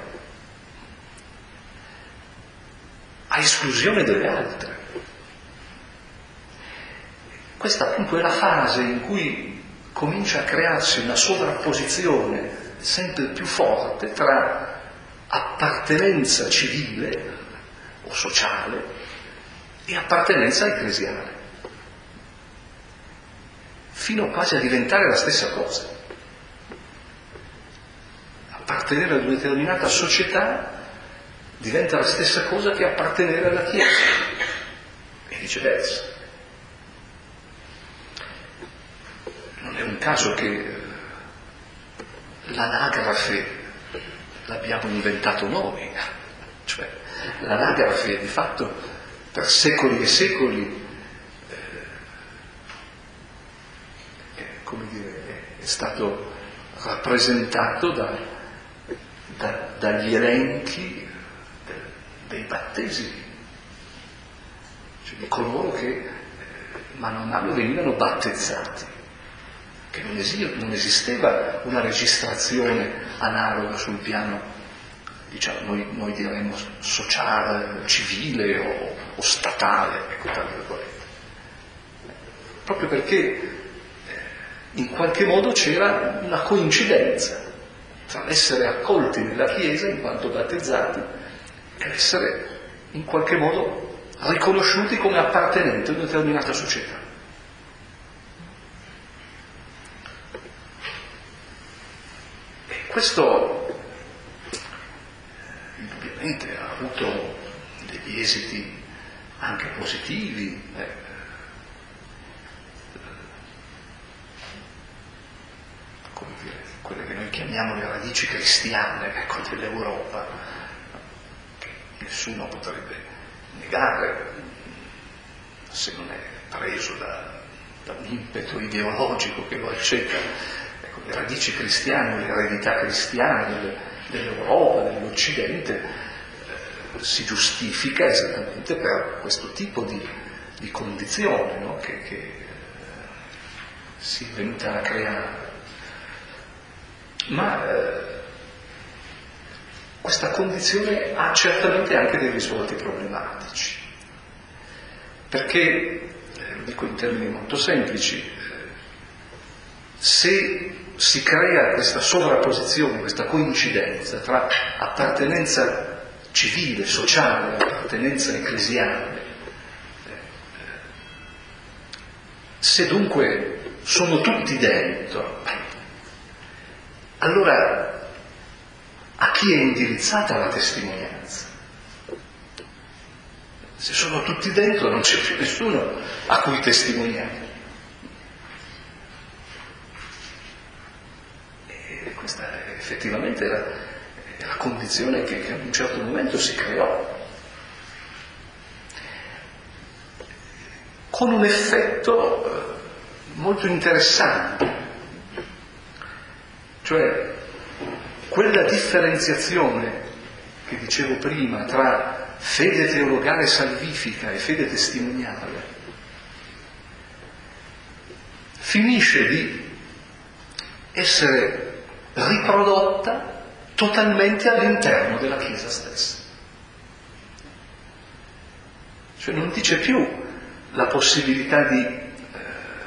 a esclusione delle altre. Questa appunto è la fase in cui comincia a crearsi una sovrapposizione sempre più forte tra appartenenza civile o sociale e appartenenza ecclesiale, fino quasi a diventare la stessa cosa. Appartenere ad una determinata società diventa la stessa cosa che appartenere alla Chiesa, e viceversa. Non è un caso che l'anagrafe l'abbiamo inventato noi, cioè l'anagrafe di fatto per secoli e secoli eh, come dire, è stato rappresentato da, da, dagli elenchi de, dei battesimi, cioè di coloro che eh, mano a mano venivano battezzati, che non, esi- non esisteva una registrazione analoga sul piano, diciamo, noi, noi diremmo sociale, civile o, o statale, ecco, tra virgolette. Proprio perché in qualche modo c'era una coincidenza tra l'essere accolti nella Chiesa in quanto battezzati e l'essere in qualche modo riconosciuti come appartenenti a una determinata società. Questo indubbiamente ha avuto degli esiti anche positivi, eh, come dire, quelle che noi chiamiamo le radici cristiane, ecco, dell'Europa, che nessuno potrebbe negare se non è preso da, da un impeto ideologico che lo accetta. Le radici cristiane, l'eredità cristiana del, dell'Europa, dell'Occidente, eh, si giustifica esattamente per questo tipo di, di condizione, no? che, che eh, si è venuta a creare. Ma eh, questa condizione ha certamente anche dei risvolti problematici, perché, eh, lo dico in termini molto semplici, eh, se si crea questa sovrapposizione, questa coincidenza tra appartenenza civile, sociale, appartenenza ecclesiale, se dunque sono tutti dentro, allora a chi è indirizzata la testimonianza? Se sono tutti dentro non c'è più nessuno a cui testimoniare. Questa effettivamente era la condizione che, che ad un certo momento si creò, con un effetto molto interessante, cioè quella differenziazione che dicevo prima tra fede teologale salvifica e fede testimoniale finisce di essere riprodotta totalmente all'interno della Chiesa stessa. Cioè non dice più la possibilità di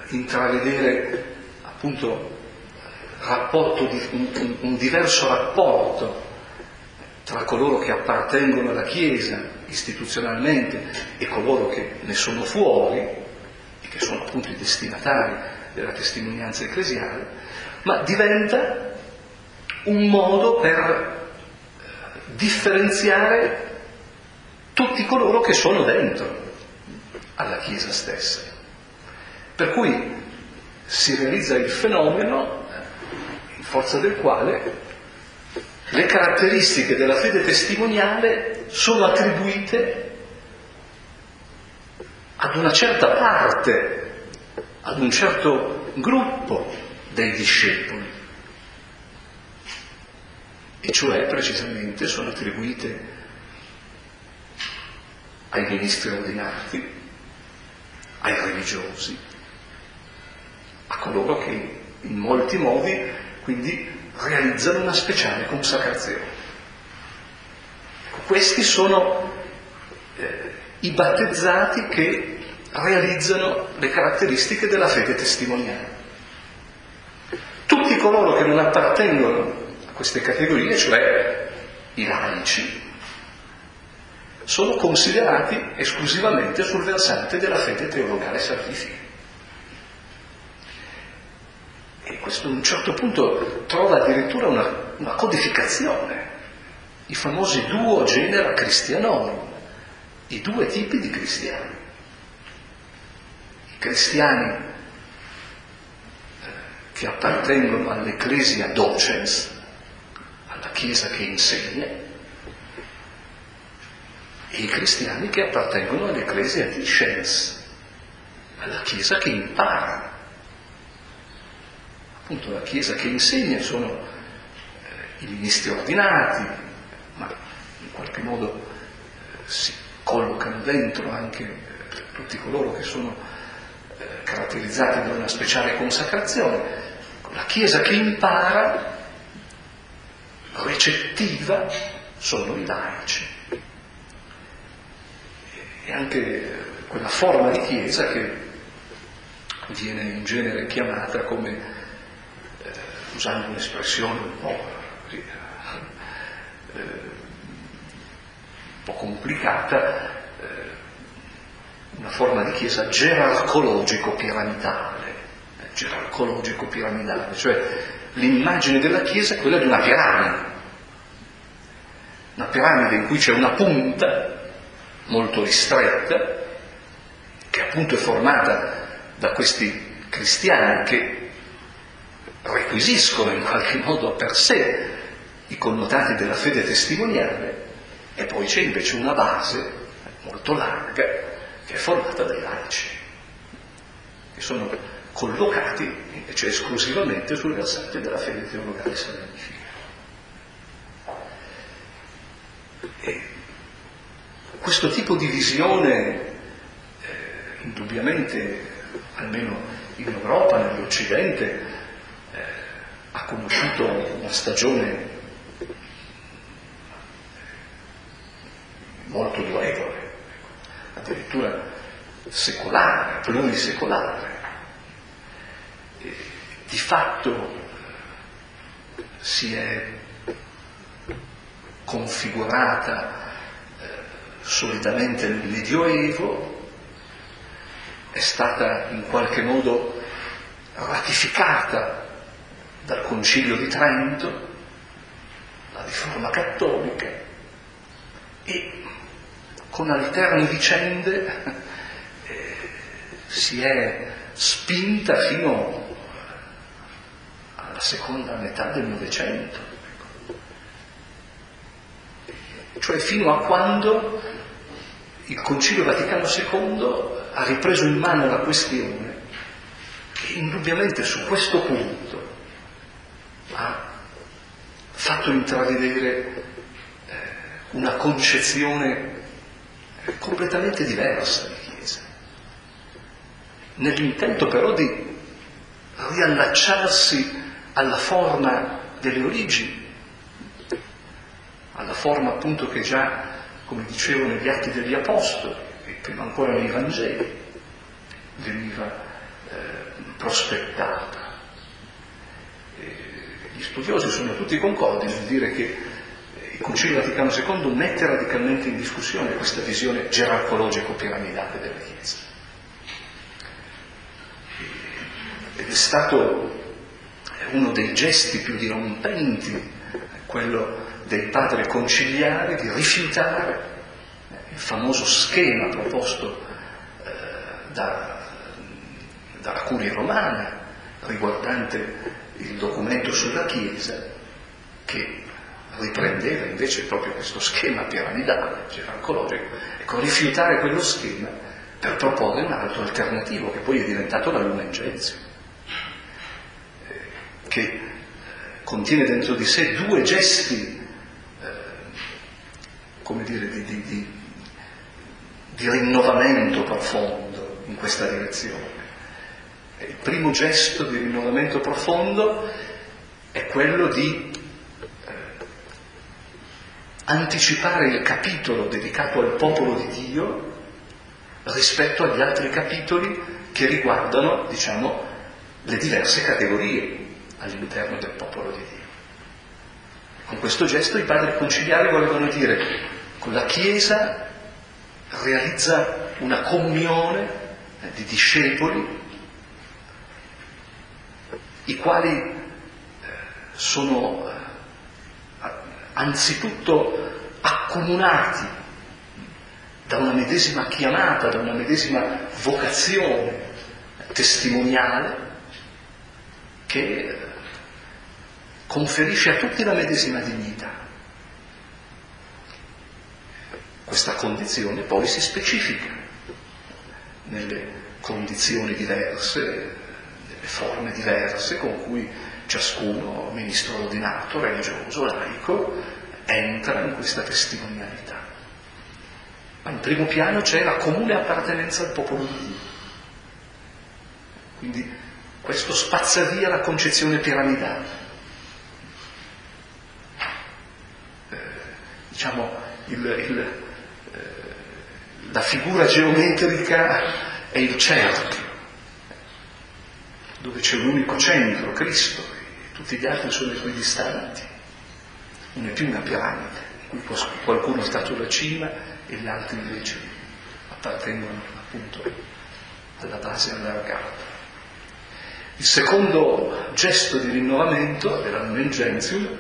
intravedere appunto rapporto di, un, un diverso rapporto tra coloro che appartengono alla Chiesa istituzionalmente e coloro che ne sono fuori e che sono appunto i destinatari della testimonianza ecclesiale, ma diventa un modo per differenziare tutti coloro che sono dentro alla Chiesa stessa. Per cui si realizza il fenomeno in forza del quale le caratteristiche della fede testimoniale sono attribuite ad una certa parte, ad un certo gruppo dei discepoli, e cioè precisamente sono attribuite ai ministri ordinati, ai religiosi, a coloro che in molti modi quindi realizzano una speciale consacrazione. Ecco, questi sono eh, i battezzati che realizzano le caratteristiche della fede testimoniale. Tutti coloro che non appartengono a queste categorie, cioè i laici, sono considerati esclusivamente sul versante della fede teologale salvifica. E questo a un certo punto trova addirittura una, una codificazione, i famosi duo genera Christianorum, i due tipi di cristiani. I cristiani eh, che appartengono all'ecclesia docens, alla Chiesa che insegna, e i cristiani che appartengono all'ecclesia discens, alla Chiesa che impara. Appunto la Chiesa che insegna sono eh, i ministri ordinati, ma in qualche modo eh, si collocano dentro anche eh, tutti coloro che sono eh, caratterizzati da una speciale consacrazione. La Chiesa che impara, recettiva, sono i laici. E anche quella forma di Chiesa che viene in genere chiamata come, usando un'espressione un po', così, eh, un po' complicata, eh, una forma di Chiesa gerarcologico-piramidale, eh, gerarcologico-piramidale, cioè l'immagine della Chiesa è quella di una piramide, una piramide in cui c'è una punta molto ristretta, che appunto è formata da questi cristiani che requisiscono in qualche modo per sé i connotati della fede testimoniale, e poi c'è invece una base molto larga che è formata dai laici, che sono collocati invece esclusivamente sul versante della fede teologale salvifica. E questo tipo di visione, eh, indubbiamente, almeno in Europa, nell'Occidente, eh, ha conosciuto una stagione molto durevole, addirittura secolare, plurisecolare. E di fatto si è configurata solidamente nel Medioevo, è stata in qualche modo ratificata dal Concilio di Trento, la riforma cattolica, e con alterne vicende eh, si è spinta fino alla seconda metà del Novecento, cioè fino a quando il Concilio Vaticano secondo ha ripreso in mano la questione e indubbiamente su questo punto ha fatto intravedere eh, una concezione completamente diversa di Chiesa, nell'intento però di riallacciarsi alla forma delle origini, alla forma appunto che già, come dicevo, negli Atti degli Apostoli e prima ancora nei Vangeli veniva eh, prospettata. E gli studiosi sono tutti concordi nel dire che il Concilio Vaticano secondo mette radicalmente in discussione questa visione gerarcologico-piramidale della Chiesa. Ed è stato uno dei gesti più dirompenti quello dei padri conciliari di rifiutare il famoso schema proposto eh, da, dalla Curia Romana riguardante il documento sulla Chiesa, che riprendeva invece proprio questo schema piramidale, gerarcologico. Ecco, rifiutare quello schema per proporre un altro alternativo, che poi è diventato la Lumen Gentium, eh, che contiene dentro di sé due gesti, eh, come dire, di, di, di, di rinnovamento profondo in questa direzione. Il primo gesto di rinnovamento profondo è quello di eh, anticipare il capitolo dedicato al popolo di Dio rispetto agli altri capitoli che riguardano, diciamo, le diverse categorie all'interno del popolo di Dio. Con questo gesto i padri conciliari volevano dire: con la Chiesa realizza una comunione eh, di discepoli, i quali eh, sono eh, anzitutto accomunati da una medesima chiamata, da una medesima vocazione testimoniale che eh, conferisce a tutti la medesima dignità. Questa condizione poi si specifica nelle condizioni diverse, nelle forme diverse con cui ciascuno, ministro ordinato, religioso, laico, entra in questa testimonialità. Ma in primo piano c'è la comune appartenenza al popolo di Dio. Quindi questo spazza via la concezione piramidale. Eh, diciamo, il, il, eh, la figura geometrica è il cerchio, dove c'è un unico centro, Cristo, e tutti gli altri sono equidistanti. Non è più una piramide, in cui qualcuno sta sulla cima e gli altri invece appartengono appunto alla base allargata. Il secondo gesto di rinnovamento della Lumen Gentium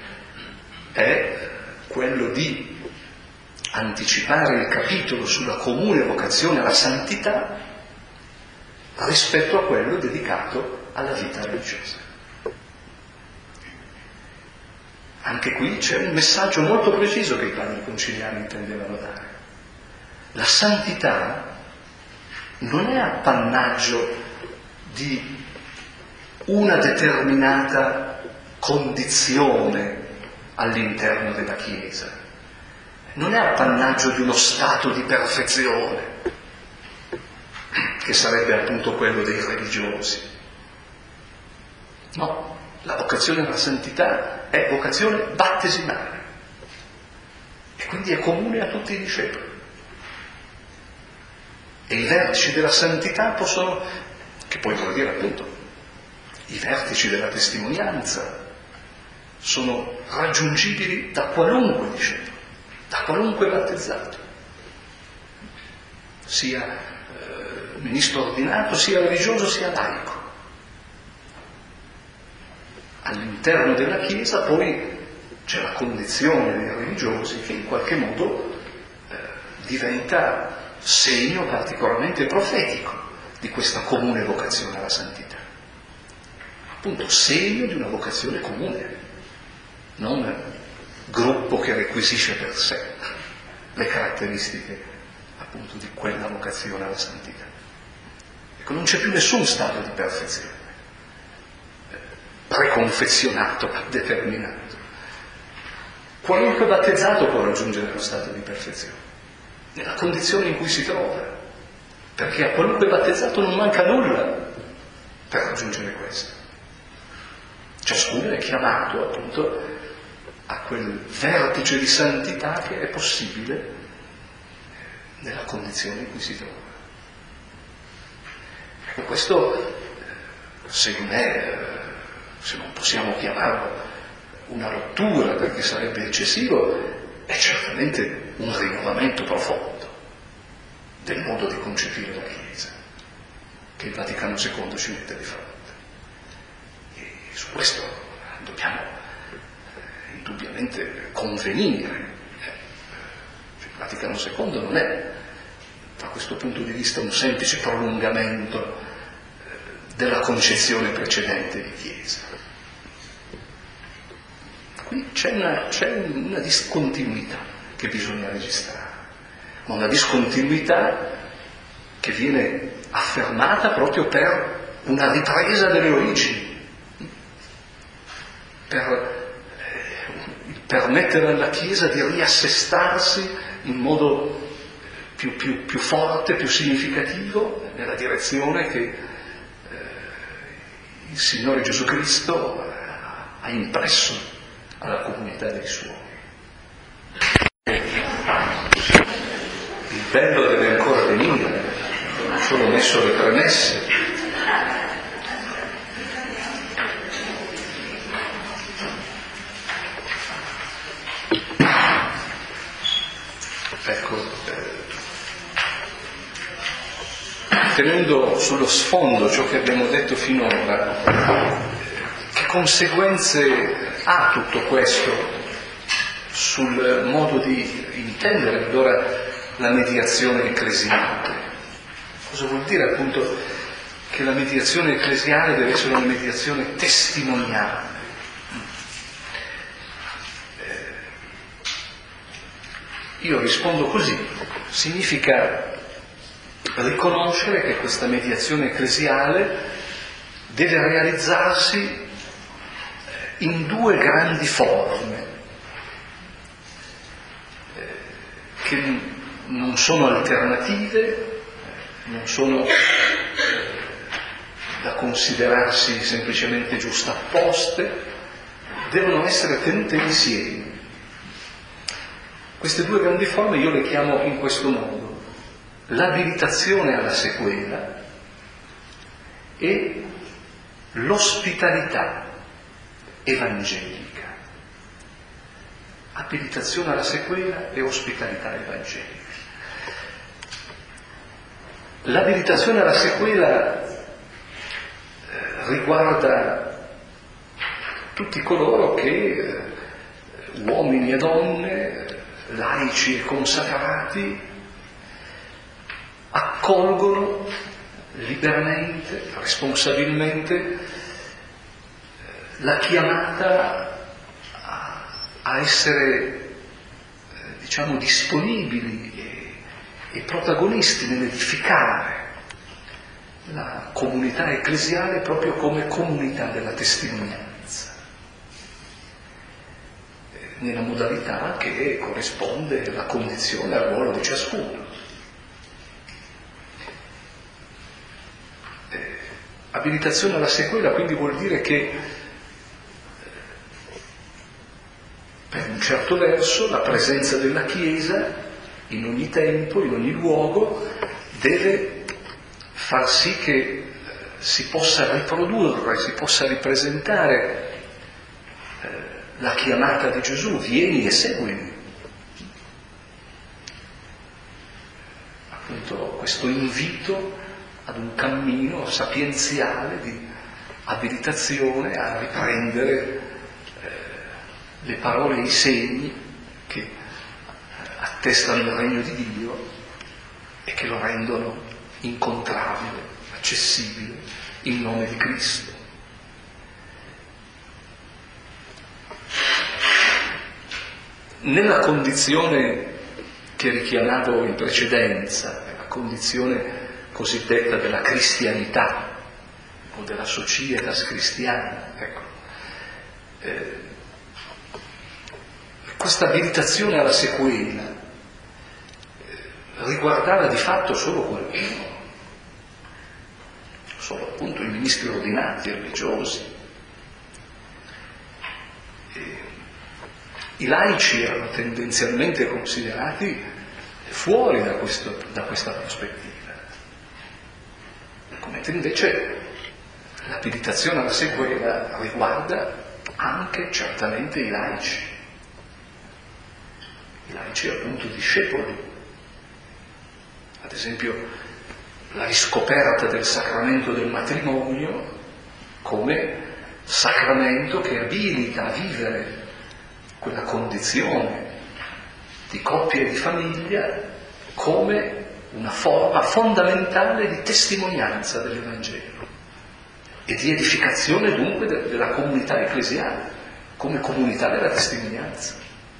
è quello di anticipare il capitolo sulla comune vocazione alla santità rispetto a quello dedicato alla vita religiosa. Anche qui c'è un messaggio molto preciso che i padri conciliari intendevano dare. La santità non è appannaggio di una determinata condizione all'interno della Chiesa, non è appannaggio di uno stato di perfezione, che sarebbe appunto quello dei religiosi. No. La vocazione alla santità è vocazione battesimale e quindi è comune a tutti i discepoli. E i vertici della santità possono, che poi vuol dire appunto i vertici della testimonianza, sono raggiungibili da qualunque discepolo, da qualunque battezzato, sia eh, ministro ordinato, sia religioso, sia laico. All'interno della Chiesa poi c'è la condizione dei religiosi che in qualche modo eh, diventa segno particolarmente profetico di questa comune vocazione alla santità. Appunto segno di una vocazione comune, non gruppo che requisisce per sé le caratteristiche appunto di quella vocazione alla santità. Ecco, non c'è più nessun stato di perfezione preconfezionato, determinato. Qualunque battezzato può raggiungere lo stato di perfezione, nella condizione in cui si trova, perché a qualunque battezzato non manca nulla per raggiungere questo. Ciascuno è chiamato appunto a quel vertice di santità che è possibile nella condizione in cui si trova. Ecco, questo se non è, se non possiamo chiamarlo una rottura perché sarebbe eccessivo, è certamente un rinnovamento profondo del modo di concepire la Chiesa che il Vaticano secondo ci mette di fronte. E su questo dobbiamo eh, indubbiamente convenire. Il Vaticano secondo non è, da questo punto di vista, un semplice prolungamento eh, della concezione precedente di Chiesa. Qui c'è una, c'è una discontinuità che bisogna registrare, ma una discontinuità che viene affermata proprio per una ripresa delle origini, per eh, permettere alla Chiesa di riassestarsi in modo più, più, più forte, più significativo nella direzione che eh, il Signore Gesù Cristo ha impresso alla comunità dei suoi. Il bello deve ancora venire, ho solo messo le premesse. Ecco, eh, tenendo sullo sfondo ciò che abbiamo detto finora, che conseguenze ha tutto questo sul modo di intendere allora la mediazione ecclesiale? Cosa vuol dire appunto che la mediazione ecclesiale deve essere una mediazione testimoniale? Eh, io rispondo così: significa riconoscere che questa mediazione ecclesiale deve realizzarsi in due grandi forme, eh, che non sono alternative, non sono eh, da considerarsi semplicemente giustapposte, devono essere tenute insieme. Queste due grandi forme io le chiamo in questo modo: l'abilitazione alla sequela e l'ospitalità evangelica. Abilitazione alla sequela e ospitalità evangelica. L'abilitazione alla sequela eh, riguarda tutti coloro che, eh, uomini e donne, laici e consacrati, accolgono liberamente, responsabilmente la chiamata a, a essere, eh, diciamo, disponibili e, e protagonisti nell'edificare la comunità ecclesiale proprio come comunità della testimonianza, eh, nella modalità che corrisponde alla condizione e al ruolo di ciascuno. Eh, abilitazione alla sequela quindi vuol dire che per un certo verso la presenza della Chiesa in ogni tempo, in ogni luogo, deve far sì che si possa riprodurre, si possa ripresentare eh, la chiamata di Gesù: vieni e seguimi. Appunto questo invito ad un cammino sapienziale di abilitazione a riprendere le parole e i segni che attestano il regno di Dio e che lo rendono incontrabile, accessibile, in nome di Cristo. Nella condizione che richiamavo in precedenza, nella condizione cosiddetta della cristianità o della societas cristiana, ecco, eh, questa abilitazione alla sequela riguardava di fatto solo qualcuno, solo appunto i ministri ordinati religiosi. E i laici erano tendenzialmente considerati fuori da, questo, da questa prospettiva, mentre invece l'abilitazione alla sequela riguarda anche certamente i laici, i laici appunto discepoli. Ad esempio la riscoperta del sacramento del matrimonio come sacramento che abilita a vivere quella condizione di coppia e di famiglia come una forma fondamentale di testimonianza dell'Evangelo e di edificazione dunque de- della comunità ecclesiale, come comunità della testimonianza.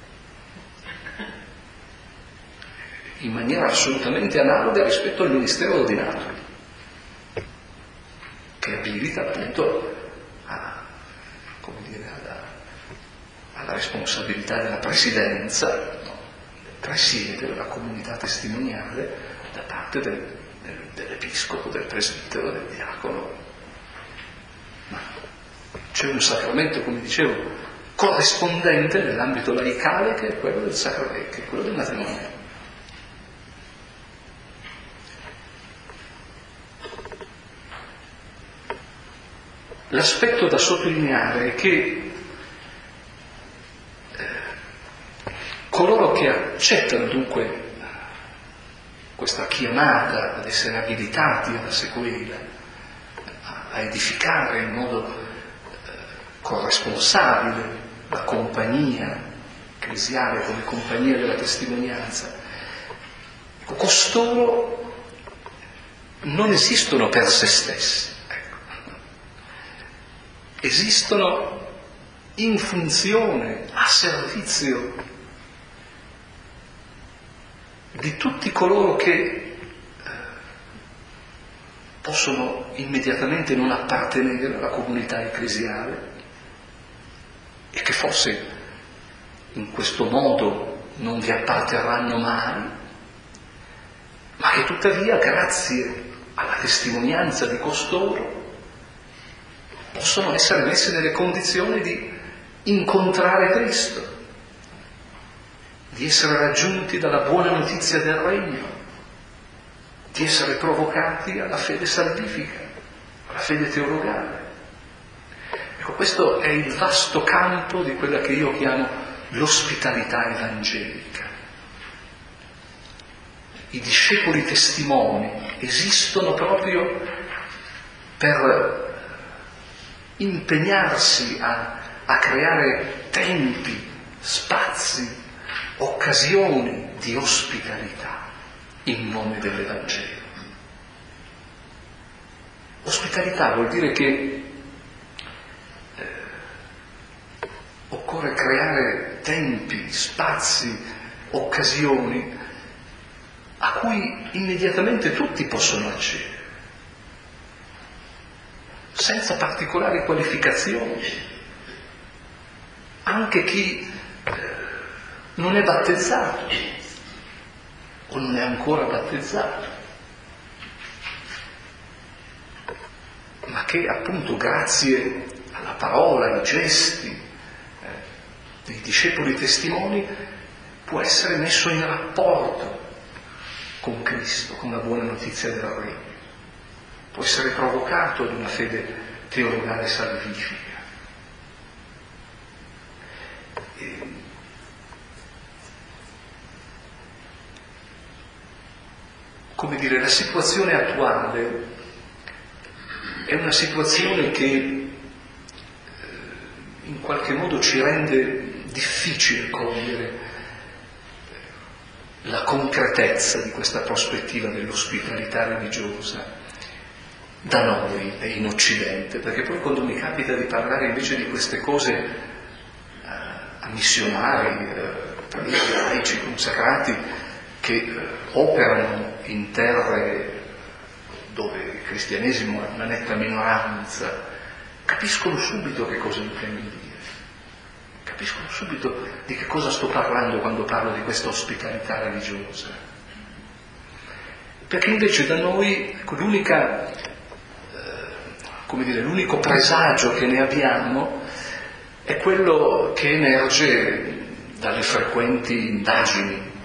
In maniera assolutamente analoga rispetto al ministero ordinato, che abilita appunto a, come dire, alla, alla responsabilità della presidenza, no? Del presiede della comunità testimoniale da parte del, del, dell'episcopo, del presbitero, del diacono. Ma c'è un sacramento, come dicevo, corrispondente nell'ambito laicale che è quello del sacramento, che è quello del matrimonio. L'aspetto da sottolineare è che eh, coloro che accettano dunque questa chiamata ad essere abilitati alla sequela, a edificare in modo eh, corresponsabile la compagnia ecclesiale come compagnia della testimonianza, ecco, costoro non esistono per se stessi, ecco. Esistono in funzione, a servizio di tutti coloro che possono immediatamente non appartenere alla comunità ecclesiale e che forse in questo modo non vi apparterranno mai, ma che tuttavia, grazie alla testimonianza di costoro, possono essere messi nelle condizioni di incontrare Cristo, di essere raggiunti dalla buona notizia del Regno, di essere provocati alla fede salvifica, alla fede teologale. Ecco, questo è il vasto campo di quella che io chiamo l'ospitalità evangelica. I discepoli testimoni esistono proprio per impegnarsi a, a creare tempi, spazi, occasioni di ospitalità in nome dell'Evangelo. Ospitalità vuol dire che eh, occorre creare tempi, spazi, occasioni a cui immediatamente tutti possono accedere, senza particolari qualificazioni, anche chi eh, non è battezzato o non è ancora battezzato, ma che appunto grazie alla parola, ai gesti eh, dei discepoli testimoni può essere messo in rapporto con Cristo, con la buona notizia del Regno, può essere provocato ad una fede teologale salvifica. E, come dire, la situazione attuale è una situazione che eh, in qualche modo ci rende difficile cogliere la concretezza di questa prospettiva dell'ospitalità religiosa da noi e in Occidente, perché poi quando mi capita di parlare invece di queste cose eh, a missionari, eh, laici, consacrati che eh, operano in terre dove il cristianesimo è una netta minoranza, capiscono subito che cosa intendo dire, capiscono subito di che cosa sto parlando quando parlo di questa ospitalità religiosa. Perché invece da noi ecco, l'unica, eh, come dire, l'unico presagio che ne abbiamo è quello che emerge dalle frequenti indagini